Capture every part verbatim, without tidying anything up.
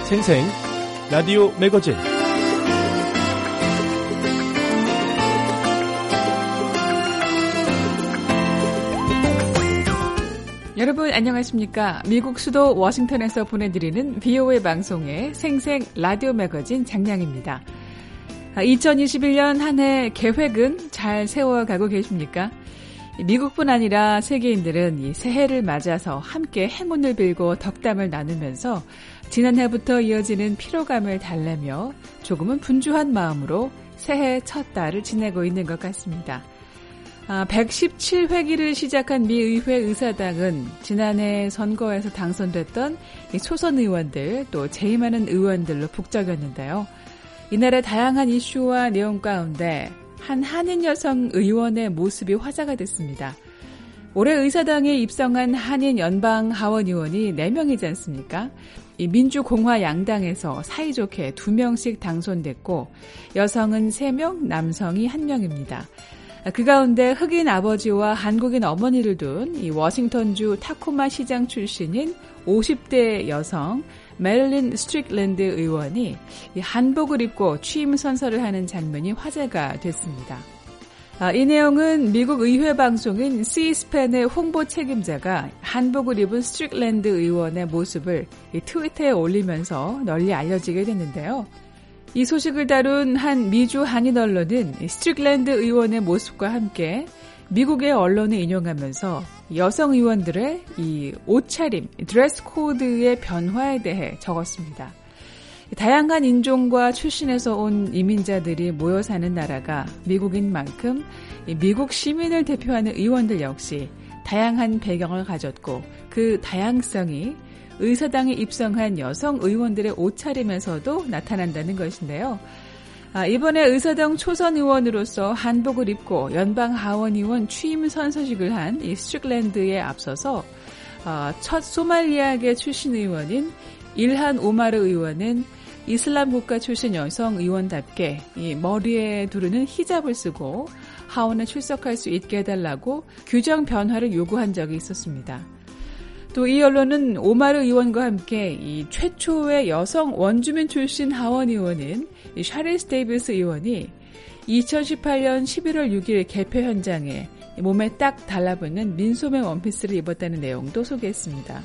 생생 라디오 매거진 여러분 안녕하십니까? 미국 수도 워싱턴에서 보내드리는 비오에이 방송의 생생 라디오 매거진 장량입니다. 이천이십일 년 한 해 계획은 잘 세워가고 계십니까? 미국뿐 아니라 세계인들은 이 새해를 맞아서 함께 행운을 빌고 덕담을 나누면서 지난해부터 이어지는 피로감을 달래며 조금은 분주한 마음으로 새해 첫 달을 지내고 있는 것 같습니다. 아, 백십칠 회기를 시작한 미 의회 의사당은 지난해 선거에서 당선됐던 이 초선 의원들 또 재임하는 의원들로 북적였는데요. 이날의 다양한 이슈와 내용 가운데 한 한인 여성 의원의 모습이 화제가 됐습니다. 올해 의사당에 입성한 한인 연방 하원 의원이 네 명이지 않습니까? 이 민주공화 양당에서 사이좋게 두 명씩 당선됐고 여성은 세 명, 남성이 한 명입니다. 그 가운데 흑인 아버지와 한국인 어머니를 둔 이 워싱턴주 타코마 시장 출신인 오십 대 여성 메릴린 스트릭랜드 의원이 이 한복을 입고 취임 선서를 하는 장면이 화제가 됐습니다. 아, 이 내용은 미국 의회 방송인 씨스팬의 홍보 책임자가 한복을 입은 스트릭랜드 의원의 모습을 이 트위터에 올리면서 널리 알려지게 됐는데요. 이 소식을 다룬 한 미주 한인 언론은 스트릭랜드 의원의 모습과 함께 미국의 언론을 인용하면서 여성 의원들의 이 옷차림, 드레스 코드의 변화에 대해 적었습니다. 다양한 인종과 출신에서 온 이민자들이 모여 사는 나라가 미국인 만큼 미국 시민을 대표하는 의원들 역시 다양한 배경을 가졌고 그 다양성이 의사당에 입성한 여성 의원들의 옷차림에서도 나타난다는 것인데요. 아, 이번에 의사당 초선 의원으로서 한복을 입고 연방 하원 의원 취임 선서식을 한 이 스트릭랜드에 앞서서 아, 첫 소말리아계 출신 의원인 일한 오마르 의원은 이슬람 국가 출신 여성 의원답게 이 머리에 두르는 히잡을 쓰고 하원에 출석할 수 있게 해달라고 규정 변화를 요구한 적이 있었습니다. 또 이 언론은 오마르 의원과 함께 이 최초의 여성 원주민 출신 하원 의원인 이 샤리스 데이비스 의원이 이천십팔 년 십일월 육일 개표 현장에 몸에 딱 달라붙는 민소매 원피스를 입었다는 내용도 소개했습니다.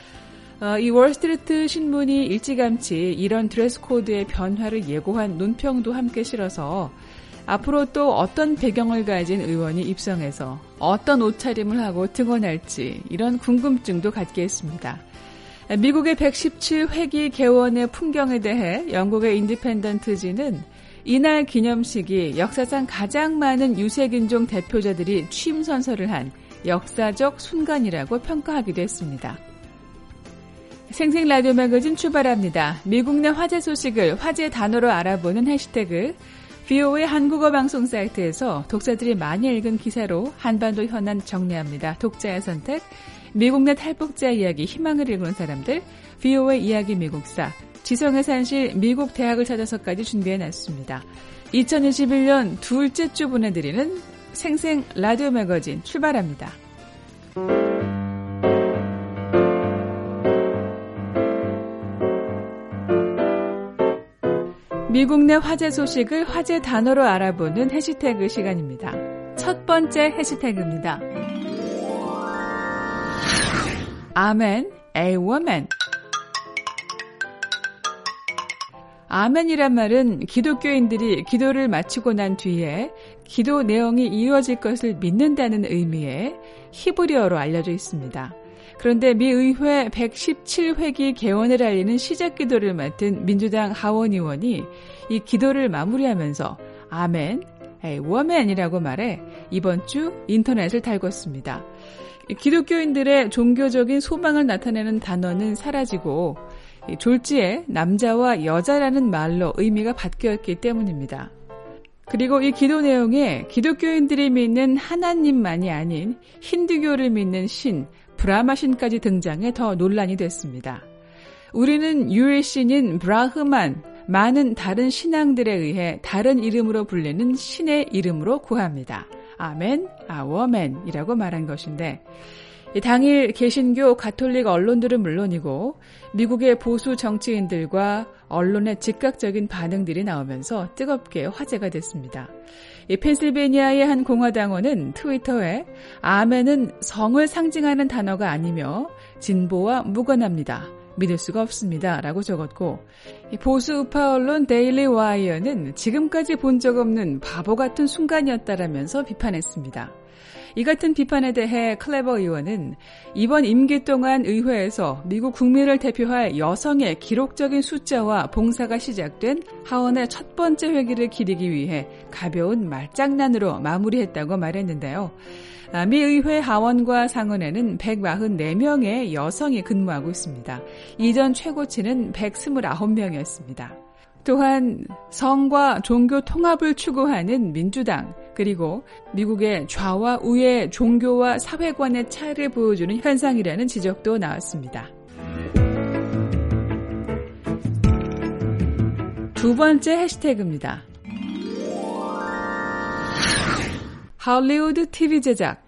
어, 이 월스트리트 신문이 일찌감치 이런 드레스 코드의 변화를 예고한 논평도 함께 실어서 앞으로 또 어떤 배경을 가진 의원이 입성해서 어떤 옷차림을 하고 등원할지 이런 궁금증도 갖게 했습니다. 미국의 백십칠 회기 개원의 풍경에 대해 영국의 인디펜던트지는 이날 기념식이 역사상 가장 많은 유색인종 대표자들이 취임 선서를 한 역사적 순간이라고 평가하기도 했습니다. 생생 라디오 매거진 출발합니다. 미국 내 화제 소식을 화제 단어로 알아보는 해시태그 비오에이 한국어 방송 사이트에서 독자들이 많이 읽은 기사로 한반도 현안 정리합니다. 독자의 선택, 미국 내 탈북자 이야기 희망을 읽는 사람들, 비오에이 이야기 미국사, 지성의 산실 미국 대학을 찾아서까지 준비해놨습니다. 이천이십일 년 둘째 주 보내드리는 생생 라디오 매거진 출발합니다. 미국 내 화제 소식을 화제 단어로 알아보는 해시태그 시간입니다. 첫 번째 해시태그입니다. 아멘, a woman. 아멘이란 말은 기독교인들이 기도를 마치고 난 뒤에 기도 내용이 이루어질 것을 믿는다는 의미의 히브리어로 알려져 있습니다. 그런데 미 의회 백십칠 회기 개원을 알리는 시작 기도를 맡은 민주당 하원 의원이 이 기도를 마무리하면서 아멘, 에이, 워맨이라고 말해 이번 주 인터넷을 달궜습니다. 기독교인들의 종교적인 소망을 나타내는 단어는 사라지고 졸지에 남자와 여자라는 말로 의미가 바뀌었기 때문입니다. 그리고 이 기도 내용에 기독교인들이 믿는 하나님만이 아닌 힌두교를 믿는 신, 브라마신까지 등장해 더 논란이 됐습니다. 우리는 유일신인 브라흐만, 많은 다른 신앙들에 의해 다른 이름으로 불리는 신의 이름으로 구합니다. 아멘, 아워맨이라고 말한 것인데 당일 개신교 가톨릭 언론들은 물론이고 미국의 보수 정치인들과 언론의 즉각적인 반응들이 나오면서 뜨겁게 화제가 됐습니다. 이 펜실베니아의 한 공화당원은 트위터에 아멘은 성을 상징하는 단어가 아니며 진보와 무관합니다. 믿을 수가 없습니다. 라고 적었고 보수 우파 언론 데일리 와이어는 지금까지 본 적 없는 바보 같은 순간이었다라면서 비판했습니다. 이 같은 비판에 대해 클레버 의원은 이번 임기 동안 의회에서 미국 국민을 대표할 여성의 기록적인 숫자와 봉사가 시작된 하원의 첫 번째 회기를 기리기 위해 가벼운 말장난으로 마무리했다고 말했는데요. 미 의회 하원과 상원에는 백사십사 명의 여성이 근무하고 있습니다. 이전 최고치는 백이십구 명이었습니다. 또한 성과 종교 통합을 추구하는 민주당, 그리고 미국의 좌와 우의 종교와 사회관의 차이를 보여주는 현상이라는 지적도 나왔습니다. 두 번째 해시태그입니다. 할리우드 티비 제작.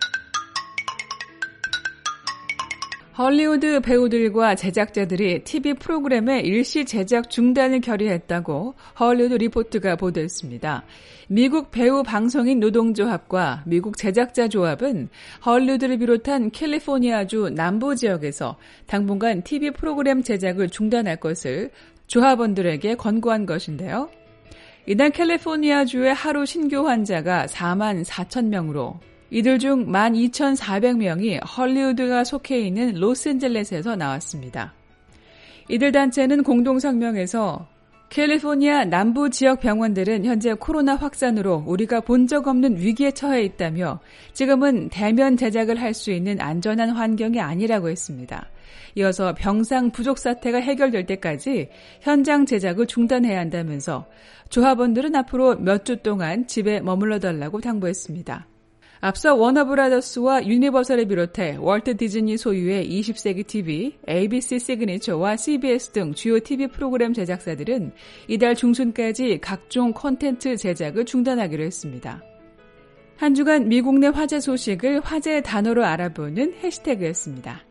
할리우드 배우들과 제작자들이 티비 프로그램의 일시 제작 중단을 결의했다고 할리우드 리포트가 보도했습니다. 미국 배우 방송인 노동조합과 미국 제작자 조합은 할리우드를 비롯한 캘리포니아주 남부 지역에서 당분간 티비 프로그램 제작을 중단할 것을 조합원들에게 권고한 것인데요. 이날 캘리포니아주의 하루 신규 환자가 사만 사천 명으로 이들 중 만 이천사백 명이 할리우드가 속해 있는 로스앤젤레스에서 나왔습니다. 이들 단체는 공동 성명에서 캘리포니아 남부 지역 병원들은 현재 코로나 확산으로 우리가 본 적 없는 위기에 처해 있다며 지금은 대면 제작을 할 수 있는 안전한 환경이 아니라고 했습니다. 이어서 병상 부족 사태가 해결될 때까지 현장 제작을 중단해야 한다면서 조합원들은 앞으로 몇 주 동안 집에 머물러 달라고 당부했습니다. 앞서 워너브라더스와 유니버설을 비롯해 월트 디즈니 소유의 이십 세기 티비, 에이비씨 시그니처와 씨비에스 등 주요 티비 프로그램 제작사들은 이달 중순까지 각종 콘텐츠 제작을 중단하기로 했습니다. 한 주간 미국 내 화제 소식을 화제의 단어로 알아보는 해시태그였습니다.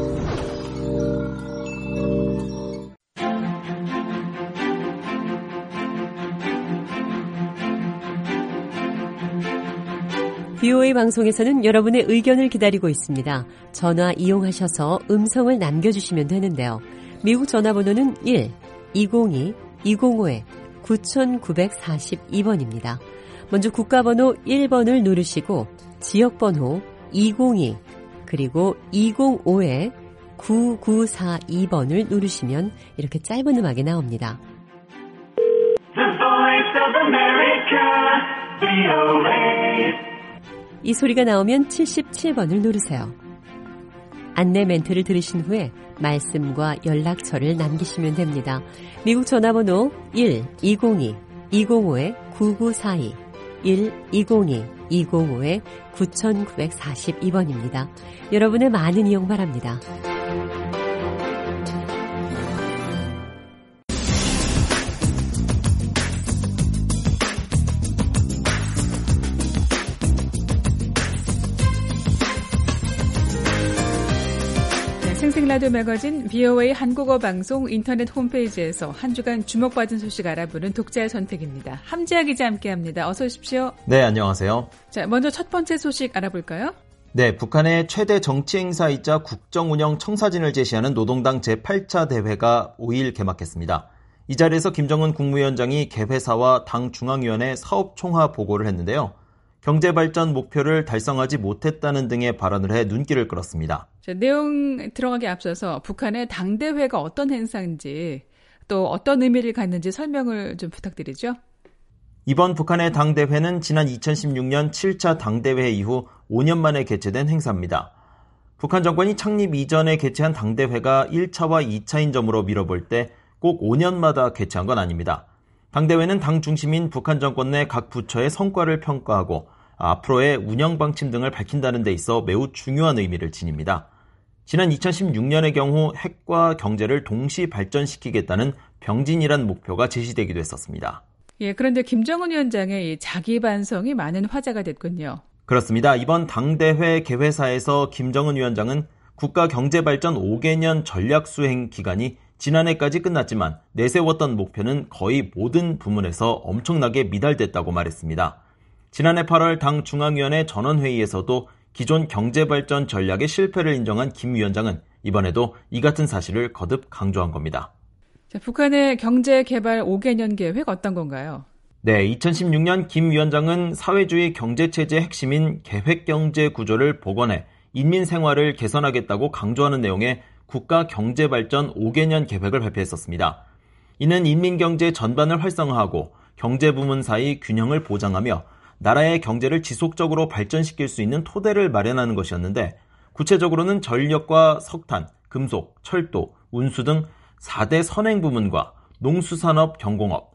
비오에이 방송에서는 여러분의 의견을 기다리고 있습니다. 전화 이용하셔서 음성을 남겨주시면 되는데요. 미국 전화번호는 일 이공이 이공오 구구사이 번입니다. 먼저 국가번호 일 번을 누르시고 지역번호 이공이 그리고 이공오 구구사이 번을 누르시면 이렇게 짧은 음악이 나옵니다. The Voice of America, 비오에이. 이 소리가 나오면 칠십칠 번을 누르세요. 안내 멘트를 들으신 후에 말씀과 연락처를 남기시면 됩니다. 미국 전화번호 일 이공이 이공오 구구사이 일 이공이 이공오 구구사이 번입니다. 여러분의 많은 이용 바랍니다. 생생라디오 매거진 비오에이 한국어 방송 인터넷 홈페이지에서 한 주간 주목받은 소식 알아보는 독자의 선택입니다. 함지아 기자 함께합니다. 어서 오십시오. 네, 안녕하세요. 자, 먼저 첫 번째 소식 알아볼까요? 네, 북한의 최대 정치 행사이자 국정운영 청사진을 제시하는 노동당 제팔 차 대회가 오 일 개막했습니다. 이 자리에서 김정은 국무위원장이 개회사와 당 중앙위원회 사업 총화 보고를 했는데요. 경제발전 목표를 달성하지 못했다는 등의 발언을 해 눈길을 끌었습니다. 자, 내용 들어가기 앞서서 북한의 당대회가 어떤 행사인지 또 어떤 의미를 갖는지 설명을 좀 부탁드리죠. 이번 북한의 당대회는 지난 이천십육 년 칠 차 당대회 이후 오 년 만에 개최된 행사입니다. 북한 정권이 창립 이전에 개최한 당대회가 일 차와 이 차인 점으로 미뤄볼 때 꼭 오 년마다 개최한 건 아닙니다. 당대회는 당 중심인 북한 정권 내 각 부처의 성과를 평가하고 앞으로의 운영 방침 등을 밝힌다는 데 있어 매우 중요한 의미를 지닙니다. 지난 이천십육 년의 경우 핵과 경제를 동시 발전시키겠다는 병진이란 목표가 제시되기도 했었습니다. 예, 그런데 김정은 위원장의 이 자기 반성이 많은 화제가 됐군요. 그렇습니다. 이번 당대회 개회사에서 김정은 위원장은 국가경제발전 오 개년 전략 수행 기간이 지난해까지 끝났지만 내세웠던 목표는 거의 모든 부문에서 엄청나게 미달됐다고 말했습니다. 지난해 팔월 당 중앙위원회 전원회의에서도 기존 경제발전 전략의 실패를 인정한 김 위원장은 이번에도 이 같은 사실을 거듭 강조한 겁니다. 자, 북한의 경제개발 오 개년 계획 어떤 건가요? 네, 이천십육 년 김 위원장은 사회주의 경제체제의 핵심인 계획경제 구조를 복원해 인민 생활을 개선하겠다고 강조하는 내용의 국가경제발전 오 개년 계획을 발표했었습니다. 이는 인민경제 전반을 활성화하고 경제부문 사이 균형을 보장하며 나라의 경제를 지속적으로 발전시킬 수 있는 토대를 마련하는 것이었는데 구체적으로는 전력과 석탄, 금속, 철도, 운수 등 사 대 선행부문과 농수산업, 경공업,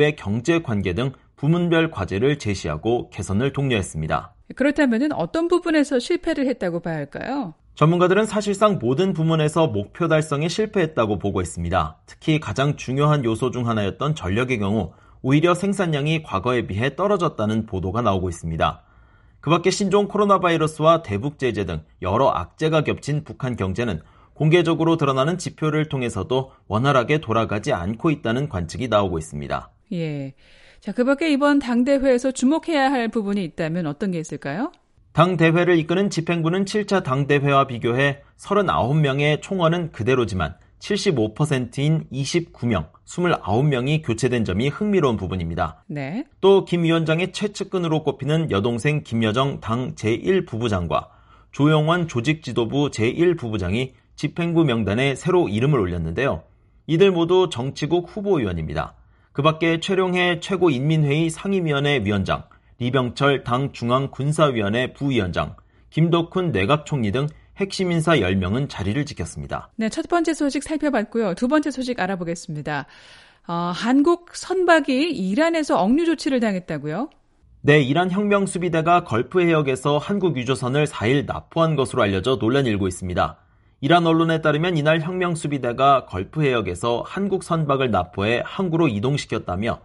대외경제관계 등 부문별 과제를 제시하고 개선을 독려했습니다. 그렇다면 어떤 부분에서 실패를 했다고 봐야 할까요? 전문가들은 사실상 모든 부문에서 목표 달성에 실패했다고 보고 있습니다. 특히 가장 중요한 요소 중 하나였던 전력의 경우 오히려 생산량이 과거에 비해 떨어졌다는 보도가 나오고 있습니다. 그 밖에 신종 코로나 바이러스와 대북 제재 등 여러 악재가 겹친 북한 경제는 공개적으로 드러나는 지표를 통해서도 원활하게 돌아가지 않고 있다는 관측이 나오고 있습니다. 예. 자, 그 밖에 이번 당대회에서 주목해야 할 부분이 있다면 어떤 게 있을까요? 당대회를 이끄는 집행부는 칠 차 당대회와 비교해 서른아홉 명의 총원은 그대로지만 칠십오 퍼센트인 이십구 명, 이십구 명이 교체된 점이 흥미로운 부분입니다. 네. 또 김 위원장의 최측근으로 꼽히는 여동생 김여정 당 제일 부부장과 조영원 조직지도부 제일 부부장이 집행부 명단에 새로 이름을 올렸는데요. 이들 모두 정치국 후보위원입니다. 그 밖에 최룡해 최고인민회의 상임위원회 위원장, 리병철 당 중앙군사위원회 부위원장, 김덕훈 내각총리 등 핵심 인사 열 명은 자리를 지켰습니다. 네, 첫 번째 소식 살펴봤고요. 두 번째 소식 알아보겠습니다. 어, 한국 선박이 이란에서 억류 조치를 당했다고요? 네, 이란 혁명수비대가 걸프 해역에서 한국 유조선을 사 일 납포한 것으로 알려져 논란이 일고 있습니다. 이란 언론에 따르면 이날 혁명수비대가 걸프 해역에서 한국 선박을 납포해 항구로 이동시켰다며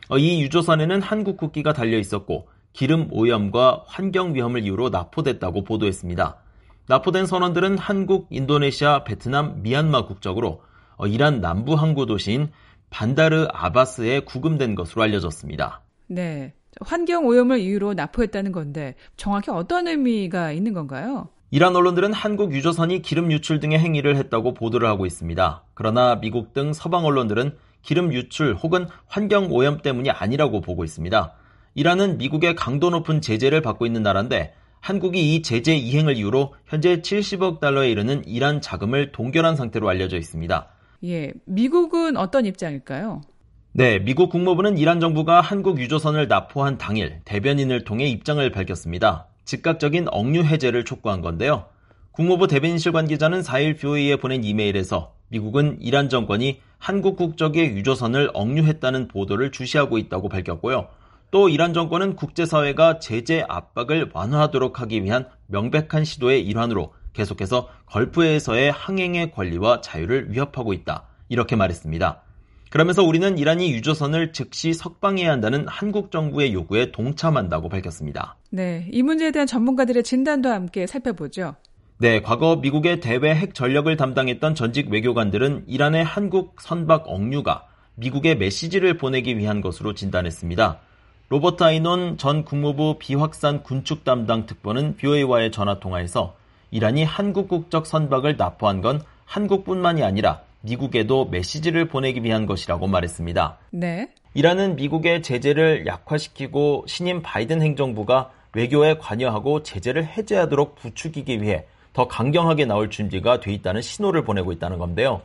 이 유조선에는 한국 국기가 달려 있었고 기름 오염과 환경 위험을 이유로 납포됐다고 보도했습니다. 납포된 선원들은 한국, 인도네시아, 베트남, 미얀마 국적으로 이란 남부 항구 도시인 반다르 아바스에 구금된 것으로 알려졌습니다. 네, 환경 오염을 이유로 납포했다는 건데 정확히 어떤 의미가 있는 건가요? 이란 언론들은 한국 유조선이 기름 유출 등의 행위를 했다고 보도를 하고 있습니다. 그러나 미국 등 서방 언론들은 기름 유출 혹은 환경 오염 때문이 아니라고 보고 있습니다. 이란은 미국의 강도 높은 제재를 받고 있는 나라인데 한국이 이 제재 이행을 이유로 현재 칠십억 달러에 이르는 이란 자금을 동결한 상태로 알려져 있습니다. 예, 미국은 어떤 입장일까요? 네, 미국 국무부는 이란 정부가 한국 유조선을 납포한 당일 대변인을 통해 입장을 밝혔습니다. 즉각적인 억류 해제를 촉구한 건데요. 국무부 대변인실 관계자는 사 일 브이오에이에 보낸 이메일에서 미국은 이란 정권이 한국 국적의 유조선을 억류했다는 보도를 주시하고 있다고 밝혔고요. 또 이란 정권은 국제사회가 제재 압박을 완화하도록 하기 위한 명백한 시도의 일환으로 계속해서 걸프해에서의 항행의 권리와 자유를 위협하고 있다. 이렇게 말했습니다. 그러면서 우리는 이란이 유조선을 즉시 석방해야 한다는 한국 정부의 요구에 동참한다고 밝혔습니다. 네, 이 문제에 대한 전문가들의 진단도 함께 살펴보죠. 네, 과거 미국의 대외 핵 전력을 담당했던 전직 외교관들은 이란의 한국 선박 억류가 미국에 메시지를 보내기 위한 것으로 진단했습니다. 로버트 아이논 전 국무부 비확산 군축 담당 특보는 브이오에이와의 전화통화에서 이란이 한국 국적 선박을 납포한 건 한국뿐만이 아니라 미국에도 메시지를 보내기 위한 것이라고 말했습니다. 네. 이란은 미국의 제재를 약화시키고 신임 바이든 행정부가 외교에 관여하고 제재를 해제하도록 부추기기 위해 더 강경하게 나올 준비가 돼 있다는 신호를 보내고 있다는 건데요.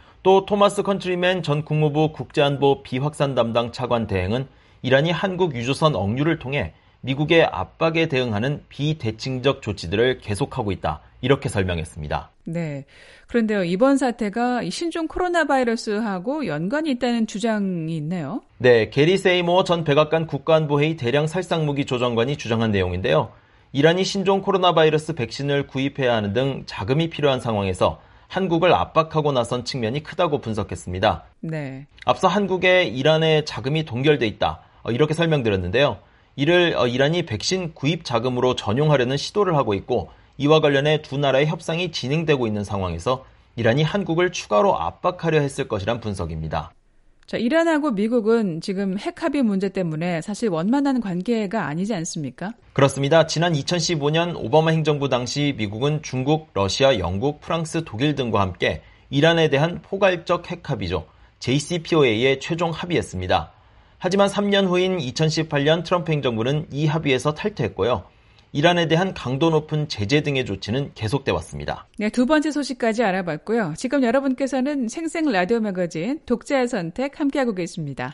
또 토마스 컨트리맨 전 국무부 국제안보 비확산 담당 차관 대행은 이란이 한국 유조선 억류를 통해 미국의 압박에 대응하는 비대칭적 조치들을 계속하고 있다. 이렇게 설명했습니다. 네. 그런데요, 이번 사태가 신종 코로나 바이러스하고 연관이 있다는 주장이 있네요. 네, 게리 세이모어 전 백악관 국가안보회의 대량 살상무기 조정관이 주장한 내용인데요. 이란이 신종 코로나 바이러스 백신을 구입해야 하는 등 자금이 필요한 상황에서 한국을 압박하고 나선 측면이 크다고 분석했습니다. 네. 앞서 한국에 이란의 자금이 동결돼 있다. 이렇게 설명드렸는데요. 이를 이란이 백신 구입 자금으로 전용하려는 시도를 하고 있고 이와 관련해 두 나라의 협상이 진행되고 있는 상황에서 이란이 한국을 추가로 압박하려 했을 것이란 분석입니다. 자, 이란하고 미국은 지금 핵 합의 문제 때문에 사실 원만한 관계가 아니지 않습니까? 그렇습니다. 지난 이천십오 년 오바마 행정부 당시 미국은 중국, 러시아, 영국, 프랑스, 독일 등과 함께 이란에 대한 포괄적 핵 합의죠. 제이씨피오에이에 최종 합의했습니다. 하지만 삼 년 후인 이천십팔 년 트럼프 행정부는 이 합의에서 탈퇴했고요. 이란에 대한 강도 높은 제재 등의 조치는 계속돼 왔습니다. 네, 두 번째 소식까지 알아봤고요. 지금 여러분께서는 생생 라디오 매거진 독자의 선택 함께하고 계십니다.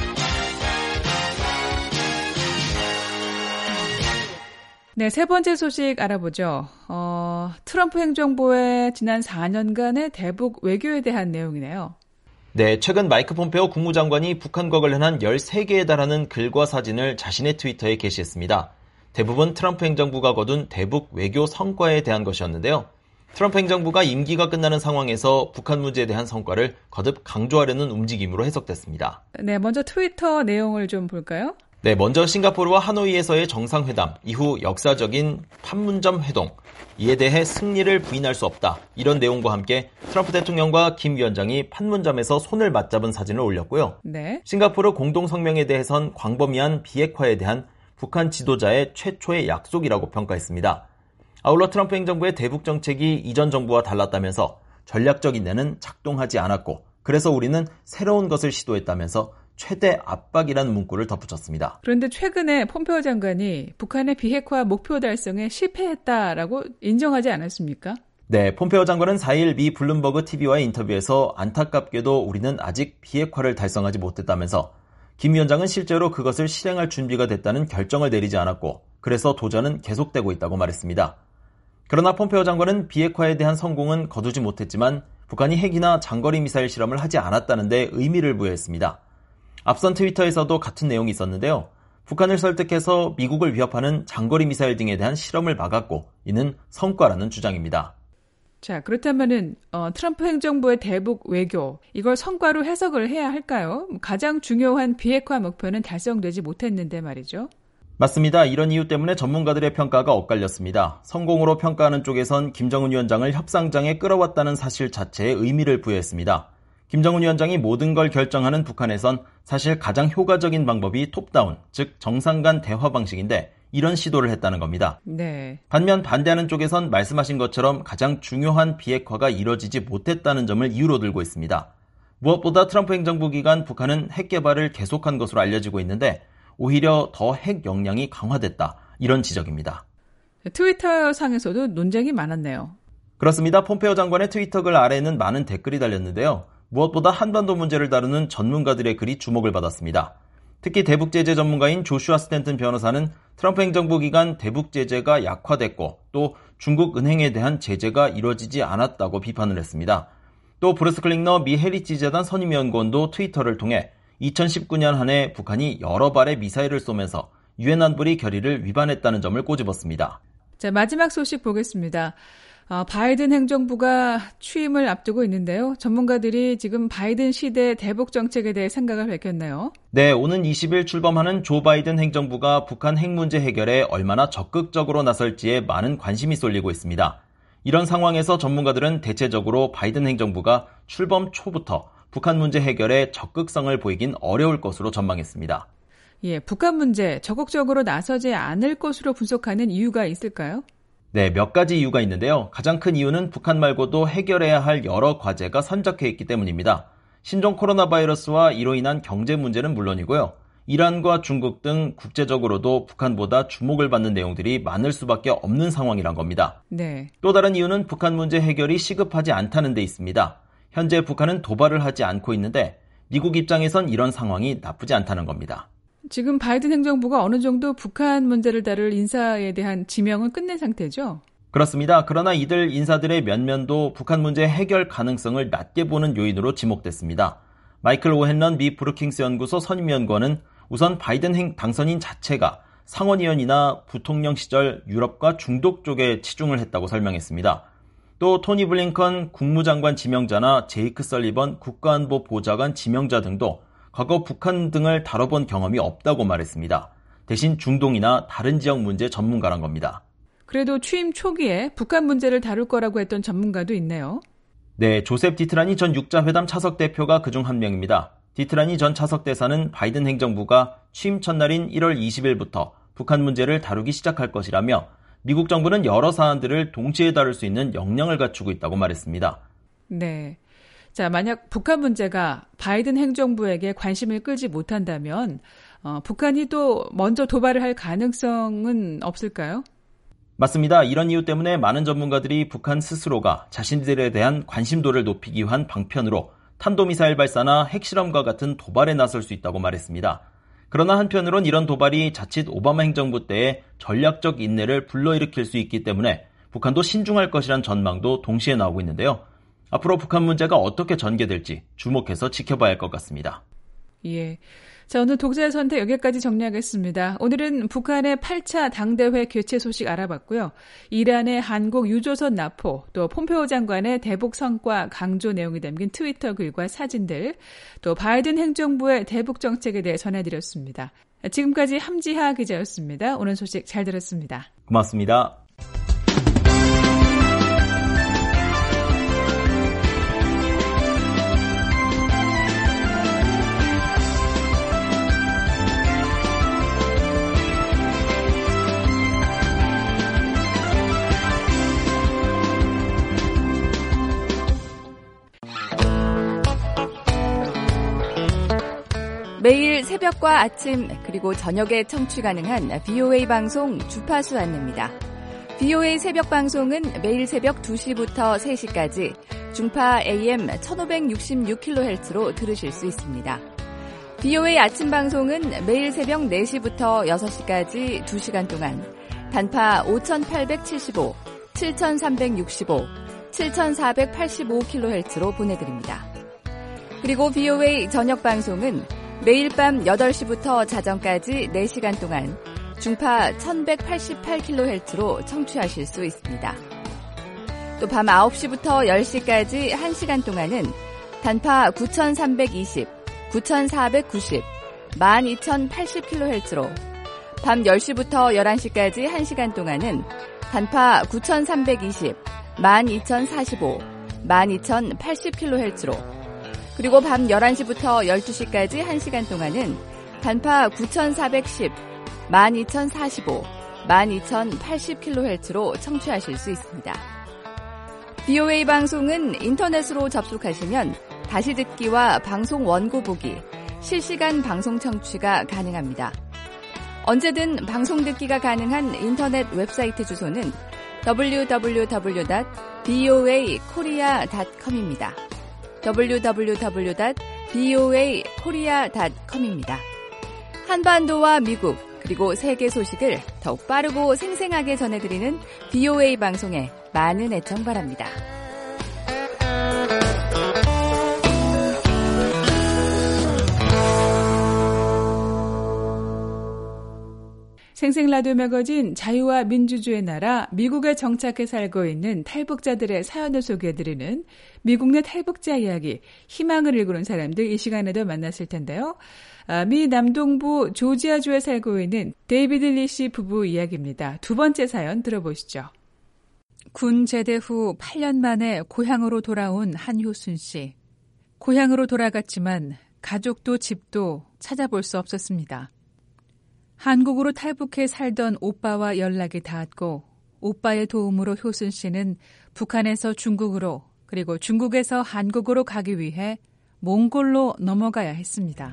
네, 세 번째 소식 알아보죠. 어, 트럼프 행정부의 지난 사 년간의 대북 외교에 대한 내용이네요. 네, 최근 마이크 폼페오 국무장관이 북한과 관련한 열세 개에 달하는 글과 사진을 자신의 트위터에 게시했습니다. 대부분 트럼프 행정부가 거둔 대북 외교 성과에 대한 것이었는데요. 트럼프 행정부가 임기가 끝나는 상황에서 북한 문제에 대한 성과를 거듭 강조하려는 움직임으로 해석됐습니다. 네, 먼저 트위터 내용을 좀 볼까요? 네, 먼저 싱가포르와 하노이에서의 정상회담, 이후 역사적인 판문점 회동, 이에 대해 승리를 부인할 수 없다. 이런 내용과 함께 트럼프 대통령과 김 위원장이 판문점에서 손을 맞잡은 사진을 올렸고요. 네. 싱가포르 공동성명에 대해선 광범위한 비핵화에 대한 북한 지도자의 최초의 약속이라고 평가했습니다. 아울러 트럼프 행정부의 대북 정책이 이전 정부와 달랐다면서 전략적 인내는 작동하지 않았고 그래서 우리는 새로운 것을 시도했다면서 최대 압박이라는 문구를 덧붙였습니다. 그런데 최근에 폼페오 장관이 북한의 비핵화 목표 달성에 실패했다라고 인정하지 않았습니까? 네, 폼페오 장관은 사 일 미 블룸버그 티비와의 인터뷰에서 안타깝게도 우리는 아직 비핵화를 달성하지 못했다면서 김 위원장은 실제로 그것을 실행할 준비가 됐다는 결정을 내리지 않았고 그래서 도전은 계속되고 있다고 말했습니다. 그러나 폼페오 장관은 비핵화에 대한 성공은 거두지 못했지만 북한이 핵이나 장거리 미사일 실험을 하지 않았다는 데 의미를 부여했습니다. 앞선 트위터에서도 같은 내용이 있었는데요. 북한을 설득해서 미국을 위협하는 장거리 미사일 등에 대한 실험을 막았고 이는 성과라는 주장입니다. 자, 그렇다면은 어, 트럼프 행정부의 대북 외교 이걸 성과로 해석을 해야 할까요? 가장 중요한 비핵화 목표는 달성되지 못했는데 말이죠. 맞습니다. 이런 이유 때문에 전문가들의 평가가 엇갈렸습니다. 성공으로 평가하는 쪽에선 김정은 위원장을 협상장에 끌어왔다는 사실 자체에 의미를 부여했습니다. 김정은 위원장이 모든 걸 결정하는 북한에선 사실 가장 효과적인 방법이 톱다운, 즉 정상 간 대화 방식인데 이런 시도를 했다는 겁니다. 네. 반면 반대하는 쪽에선 말씀하신 것처럼 가장 중요한 비핵화가 이뤄지지 못했다는 점을 이유로 들고 있습니다. 무엇보다 트럼프 행정부 기간 북한은 핵 개발을 계속한 것으로 알려지고 있는데 오히려 더 핵 역량이 강화됐다. 이런 지적입니다. 트위터 상에서도 논쟁이 많았네요. 그렇습니다. 폼페오 장관의 트위터 글 아래에는 많은 댓글이 달렸는데요. 무엇보다 한반도 문제를 다루는 전문가들의 글이 주목을 받았습니다. 특히 대북제재 전문가인 조슈아 스탠튼 변호사는 트럼프 행정부 기간 대북제재가 약화됐고 또 중국 은행에 대한 제재가 이뤄지지 않았다고 비판을 했습니다. 또 브루스 클링너 미 헤리티 재단 선임연구원도 트위터를 통해 이천십구 년 한 해 북한이 여러 발의 미사일을 쏘면서 유엔 안보리 결의를 위반했다는 점을 꼬집었습니다. 자, 마지막 소식 보겠습니다. 어, 바이든 행정부가 취임을 앞두고 있는데요. 전문가들이 지금 바이든 시대 대북 정책에 대해 생각을 밝혔네요. 네, 오는 이십 일 출범하는 조 바이든 행정부가 북한 핵 문제 해결에 얼마나 적극적으로 나설지에 많은 관심이 쏠리고 있습니다. 이런 상황에서 전문가들은 대체적으로 바이든 행정부가 출범 초부터 북한 문제 해결에 적극성을 보이긴 어려울 것으로 전망했습니다. 예, 북한 문제 적극적으로 나서지 않을 것으로 분석하는 이유가 있을까요? 네, 몇 가지 이유가 있는데요. 가장 큰 이유는 북한 말고도 해결해야 할 여러 과제가 산적해 있기 때문입니다. 신종 코로나 바이러스와 이로 인한 경제 문제는 물론이고요. 이란과 중국 등 국제적으로도 북한보다 주목을 받는 내용들이 많을 수밖에 없는 상황이란 겁니다. 네. 또 다른 이유는 북한 문제 해결이 시급하지 않다는 데 있습니다. 현재 북한은 도발을 하지 않고 있는데 미국 입장에선 이런 상황이 나쁘지 않다는 겁니다. 지금 바이든 행정부가 어느 정도 북한 문제를 다룰 인사에 대한 지명은 끝낸 상태죠? 그렇습니다. 그러나 이들 인사들의 면면도 북한 문제 해결 가능성을 낮게 보는 요인으로 지목됐습니다. 마이클 오헨런 미 브루킹스 연구소 선임연구원은 우선 바이든 행, 당선인 자체가 상원의원이나 부통령 시절 유럽과 중동 쪽에 치중을 했다고 설명했습니다. 또 토니 블링컨 국무장관 지명자나 제이크 설리번 국가안보 보좌관 지명자 등도 과거 북한 등을 다뤄본 경험이 없다고 말했습니다. 대신 중동이나 다른 지역 문제 전문가란 겁니다. 그래도 취임 초기에 북한 문제를 다룰 거라고 했던 전문가도 있네요. 네, 조셉 디트라니 전 육자회담 차석 대표가 그중 한 명입니다. 디트라니 전 차석 대사는 바이든 행정부가 취임 첫날인 일월 이십일부터 북한 문제를 다루기 시작할 것이라며 미국 정부는 여러 사안들을 동시에 다룰 수 있는 역량을 갖추고 있다고 말했습니다. 네. 자, 만약 북한 문제가 바이든 행정부에게 관심을 끌지 못한다면 어, 북한이 또 먼저 도발을 할 가능성은 없을까요? 맞습니다. 이런 이유 때문에 많은 전문가들이 북한 스스로가 자신들에 대한 관심도를 높이기 위한 방편으로 탄도미사일 발사나 핵실험과 같은 도발에 나설 수 있다고 말했습니다. 그러나 한편으론 이런 도발이 자칫 오바마 행정부 때의 전략적 인내를 불러일으킬 수 있기 때문에 북한도 신중할 것이란 전망도 동시에 나오고 있는데요. 앞으로 북한 문제가 어떻게 전개될지 주목해서 지켜봐야 할 것 같습니다. 예. 자, 오늘 독자의 선택 여기까지 정리하겠습니다. 오늘은 북한의 팔 차 당대회 개최 소식 알아봤고요. 이란의 한국 유조선 납포, 또 폼페오 장관의 대북 성과 강조 내용이 담긴 트위터 글과 사진들, 또 바이든 행정부의 대북 정책에 대해 전해드렸습니다. 지금까지 함지하 기자였습니다. 오늘 소식 잘 들었습니다. 고맙습니다. 매일 새벽과 아침 그리고 저녁에 청취 가능한 비오에이 방송 주파수 안내입니다. 비오에이 새벽 방송은 매일 새벽 두 시부터 세 시까지 중파 에이엠 천오백육십육 킬로헤르츠로 들으실 수 있습니다. 비오에이 아침 방송은 매일 새벽 네 시부터 여섯 시까지 두 시간 동안 단파 오천팔백칠십오, 칠천삼백육십오, 칠천사백팔십오 킬로헤르츠로 보내드립니다. 그리고 비오에이 저녁 방송은 매일 밤 여덟 시부터 자정까지 네 시간 동안 중파 천백팔십팔 킬로헤르츠로 청취하실 수 있습니다. 또 밤 아홉 시부터 열 시까지 한 시간 동안은 단파 구천삼백이십, 구천사백구십, 만 이천팔십 킬로헤르츠로 밤 열 시부터 열한 시까지 한 시간 동안은 단파 구천삼백이십, 만 이천사십오, 만 이천팔십 킬로헤르츠로 그리고 밤 열한 시부터 열두 시까지 한 시간 동안은 단파 구천사백십, 만 이천사십오, 만 이천팔십 킬로헤르츠로 청취하실 수 있습니다. 비오에이 방송은 인터넷으로 접속하시면 다시 듣기와 방송 원고 보기, 실시간 방송 청취가 가능합니다. 언제든 방송 듣기가 가능한 인터넷 웹사이트 주소는 더블유 더블유 더블유 닷 비오에이 코리아 닷 컴입니다. 더블유 더블유 더블유 닷 비오에이 코리아 닷 컴입니다. 한반도와 미국 그리고 세계 소식을 더욱 빠르고 생생하게 전해드리는 비오에이 방송에 많은 애청 바랍니다. 생생 라디오 매거진 자유와 민주주의 나라 미국에 정착해 살고 있는 탈북자들의 사연을 소개해드리는 미국 내 탈북자 이야기, 희망을 일구는 사람들 이 시간에도 만났을 텐데요. 아, 미 남동부 조지아주에 살고 있는 데이비드 리 씨 부부 이야기입니다. 두 번째 사연 들어보시죠. 군 제대 후 팔 년 만에 고향으로 돌아온 한효순 씨. 고향으로 돌아갔지만 가족도 집도 찾아볼 수 없었습니다. 한국으로 탈북해 살던 오빠와 연락이 닿았고 오빠의 도움으로 효순 씨는 북한에서 중국으로 그리고 중국에서 한국으로 가기 위해 몽골로 넘어가야 했습니다.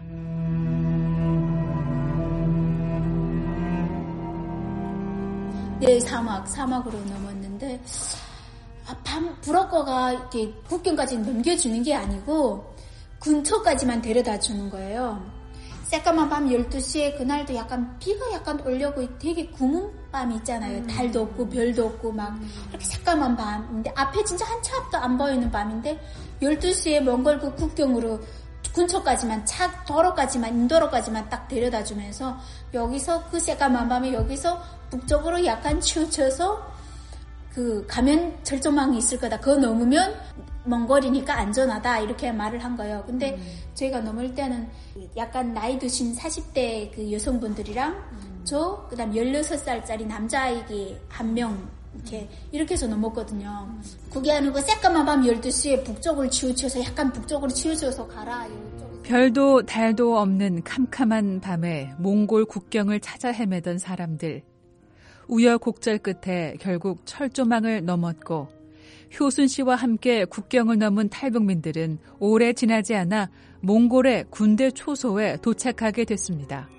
네, 사막, 사막으로 넘었는데 밤 브로커가 이렇게 국경까지 넘겨주는 게 아니고 근처까지만 데려다 주는 거예요. 새까만 밤 열두 시에 그날도 약간 비가 약간 올려고 되게 구문 밤 있잖아요. 음. 달도 없고 별도 없고 막 이렇게 새까만 밤인데 앞에 진짜 한 차 앞도 안 보이는 밤인데 열두 시에 몽골국 국경으로 근처까지만 차 도로까지만 인도로까지만 딱 데려다 주면서 여기서 그 새까만 밤에 여기서 북쪽으로 약간 치우쳐서 그 가면 절조망이 있을 거다. 그거 넘으면 몽골이니까 안전하다 이렇게 말을 한 거예요. 근데 음. 저희가 넘을 때는 약간 나이 드신 사십 대 그 여성분들이랑 음. 저, 그 다음 열여섯 살짜리 남자아이기 한 명, 이렇게, 이렇게 해서 넘었거든요. 그게 아니고 새까만 밤 열두 시에 북쪽을 치우쳐서 약간 북쪽으로 치우쳐서 가라. 별도 달도 없는 캄캄한 밤에 몽골 국경을 찾아 헤매던 사람들. 우여곡절 끝에 결국 철조망을 넘었고 효순 씨와 함께 국경을 넘은 탈북민들은 오래 지나지 않아 몽골의 군대 초소에 도착하게 됐습니다.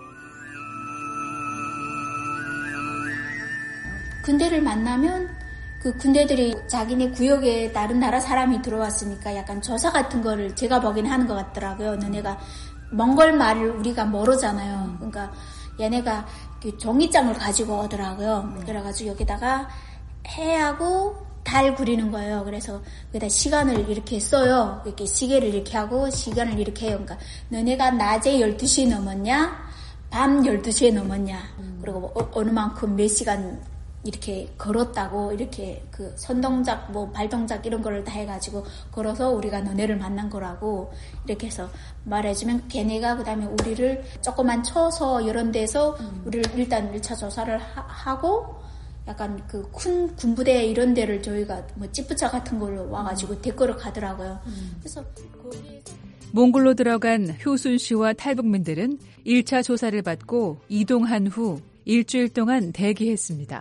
군대를 만나면 그 군대들이 자기네 구역에 다른 나라 사람이 들어왔으니까 약간 조사 같은 거를 제가 보긴 하는 것 같더라고요. 너네가 몽골 말을 우리가 모르잖아요. 그러니까 얘네가 종이장을 가지고 오더라고요. 그래가지고 여기다가 해하고 달 그리는 거예요. 그래서 여기다 시간을 이렇게 써요. 이렇게 시계를 이렇게 하고 시간을 이렇게 해요. 그러니까 너네가 낮에 열두 시에 넘었냐? 밤 열두 시에 넘었냐? 그리고 어느 만큼 몇 시간 이렇게 걸었다고 이렇게 그 손동작 뭐 발동작 이런 거를 다 해가지고 걸어서 우리가 너네를 만난 거라고 이렇게 해서 말해주면 걔네가 그 다음에 우리를 조그만 쳐서 이런 데서 음. 우리를 일단 일 차 조사를 하, 하고 약간 그 큰 군부대 이런 데를 저희가 뭐 찌푸차 같은 걸로 와가지고 음. 데리러 가더라고요. 음. 그래서 거기 몽골로 들어간 효순 씨와 탈북민들은 일 차 조사를 받고 이동한 후 일주일 동안 대기했습니다.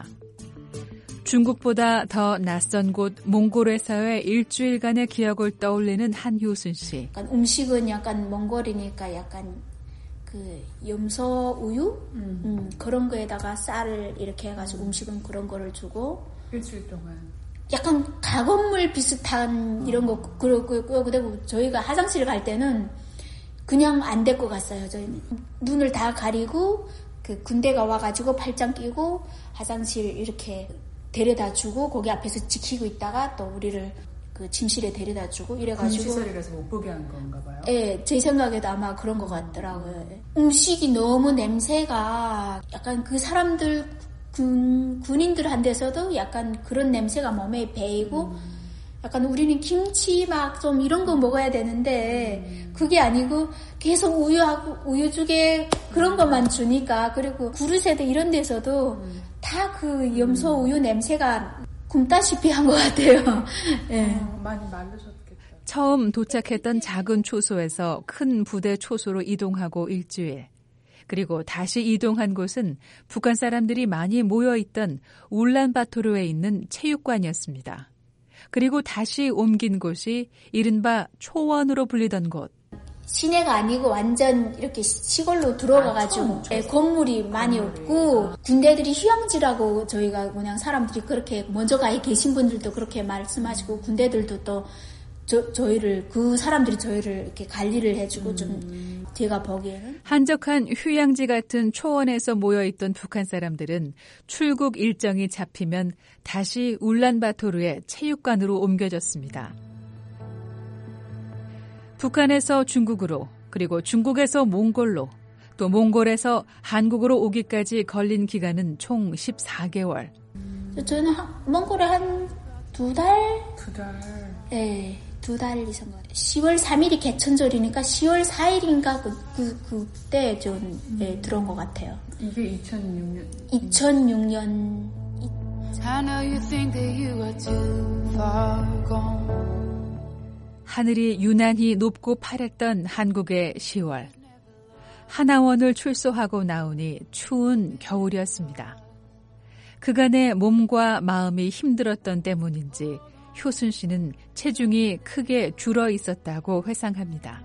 중국보다 더 낯선 곳 몽골에서의 일주일간의 기억을 떠올리는 한효순 씨. 약간 음식은 약간 몽골이니까 약간 그 염소 우유 음. 음, 그런 거에다가 쌀을 이렇게 해가지고 음식은 그런 거를 주고 일주일 동안 약간 가건물 비슷한 이런 거 그러고 그리고 저희가 화장실 갈 때는 그냥 안 데리고 갔어요. 저희는 눈을 다 가리고 그 군대가 와가지고 팔짱 끼고 화장실 이렇게 데려다 주고 거기 앞에서 지키고 있다가 또 우리를 그 침실에 데려다 주고 이래가지고 군시설이라서 못 보게 한 건가 봐요. 예, 제 생각에도 아마 그런 것 같더라고요. 음식이 너무 냄새가 약간 그 사람들 군 군인들한테서도 약간 그런 냄새가 몸에 배이고 음. 약간 우리는 김치 막 좀 이런 거 먹어야 되는데 음. 그게 아니고 계속 우유하고 우유죽에 그런 것만 주니까 그리고 구르세드 이런 데서도 음. 다 그 염소 우유 냄새가 굶다시피 한 것 같아요. 네. 어, 많이 말르셨겠다. 처음 도착했던 작은 초소에서 큰 부대 초소로 이동하고 일주일. 그리고 다시 이동한 곳은 북한 사람들이 많이 모여있던 울란바토르에 있는 체육관이었습니다. 그리고 다시 옮긴 곳이 이른바 초원으로 불리던 곳. 시내가 아니고 완전 이렇게 시골로 들어가가지고 아, 건물이 많이 없고 군대들이 휴양지라고 저희가 그냥 사람들이 그렇게 먼저 가 계신 분들도 그렇게 말씀하시고 군대들도 또 저, 저희를 그 사람들이 저희를 이렇게 관리를 해주고 음. 좀 제가 보기에는 한적한 휴양지 같은 초원에서 모여있던 북한 사람들은 출국 일정이 잡히면 다시 울란바토르의 체육관으로 옮겨졌습니다. 북한에서 중국으로 그리고 중국에서 몽골로 또 몽골에서 한국으로 오기까지 걸린 기간은 총 십사 개월. 저는 한, 몽골에 한 두 달? 두 달. 네, 두 달 이상. 시월 삼일이 개천절이니까 시월 사일인가 그, 그, 그때 좀 음. 네, 들어온 것 같아요. 이게 이천육 년. 이천육 년. I know you think that you are too far gone. 하늘이 유난히 높고 파랬던 한국의 시월. 하나원을 출소하고 나오니 추운 겨울이었습니다. 그간의 몸과 마음이 힘들었던 때문인지 효순 씨는 체중이 크게 줄어 있었다고 회상합니다.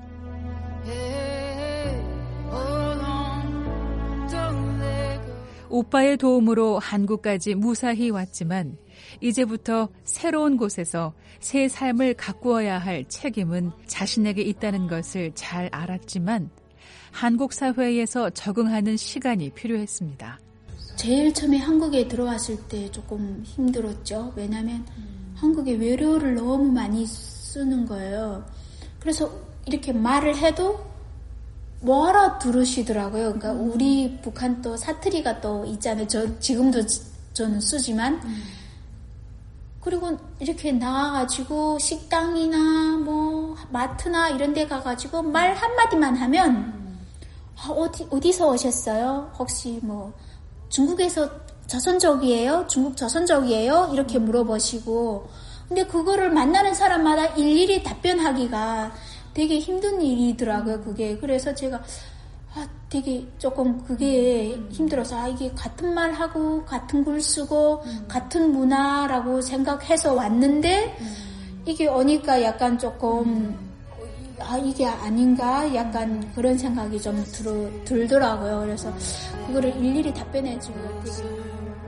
오빠의 도움으로 한국까지 무사히 왔지만 이제부터 새로운 곳에서 새 삶을 가꾸어야 할 책임은 자신에게 있다는 것을 잘 알았지만 한국 사회에서 적응하는 시간이 필요했습니다. 제일 처음에 한국에 들어왔을 때 조금 힘들었죠. 왜냐하면 음. 한국에 외래어를 너무 많이 쓰는 거예요. 그래서 이렇게 말을 해도 뭐 알아들으시더라고요. 그러니까 음. 우리 북한 또 사투리가 또 있잖아요. 저 지금도 저는 쓰지만 음. 그리고 이렇게 나가가지고 식당이나 뭐 마트나 이런 데 가가지고 말 한마디만 하면 아, 어디, 어디서 오셨어요? 혹시 뭐 중국에서 조선족이에요? 중국 조선족이에요? 이렇게 물어보시고, 근데 그거를 만나는 사람마다 일일이 답변하기가 되게 힘든 일이더라고요, 그게. 그래서 제가 아, 되게 조금 그게 힘들어서, 아, 이게 같은 말 하고 같은 글 쓰고 음. 같은 문화라고 생각해서 왔는데 음. 이게 오니까 약간 조금 음. 아, 이게 아닌가? 약간 그런 생각이 좀 들어, 들더라고요. 그래서 그거를 일일이 답변해주고 되게.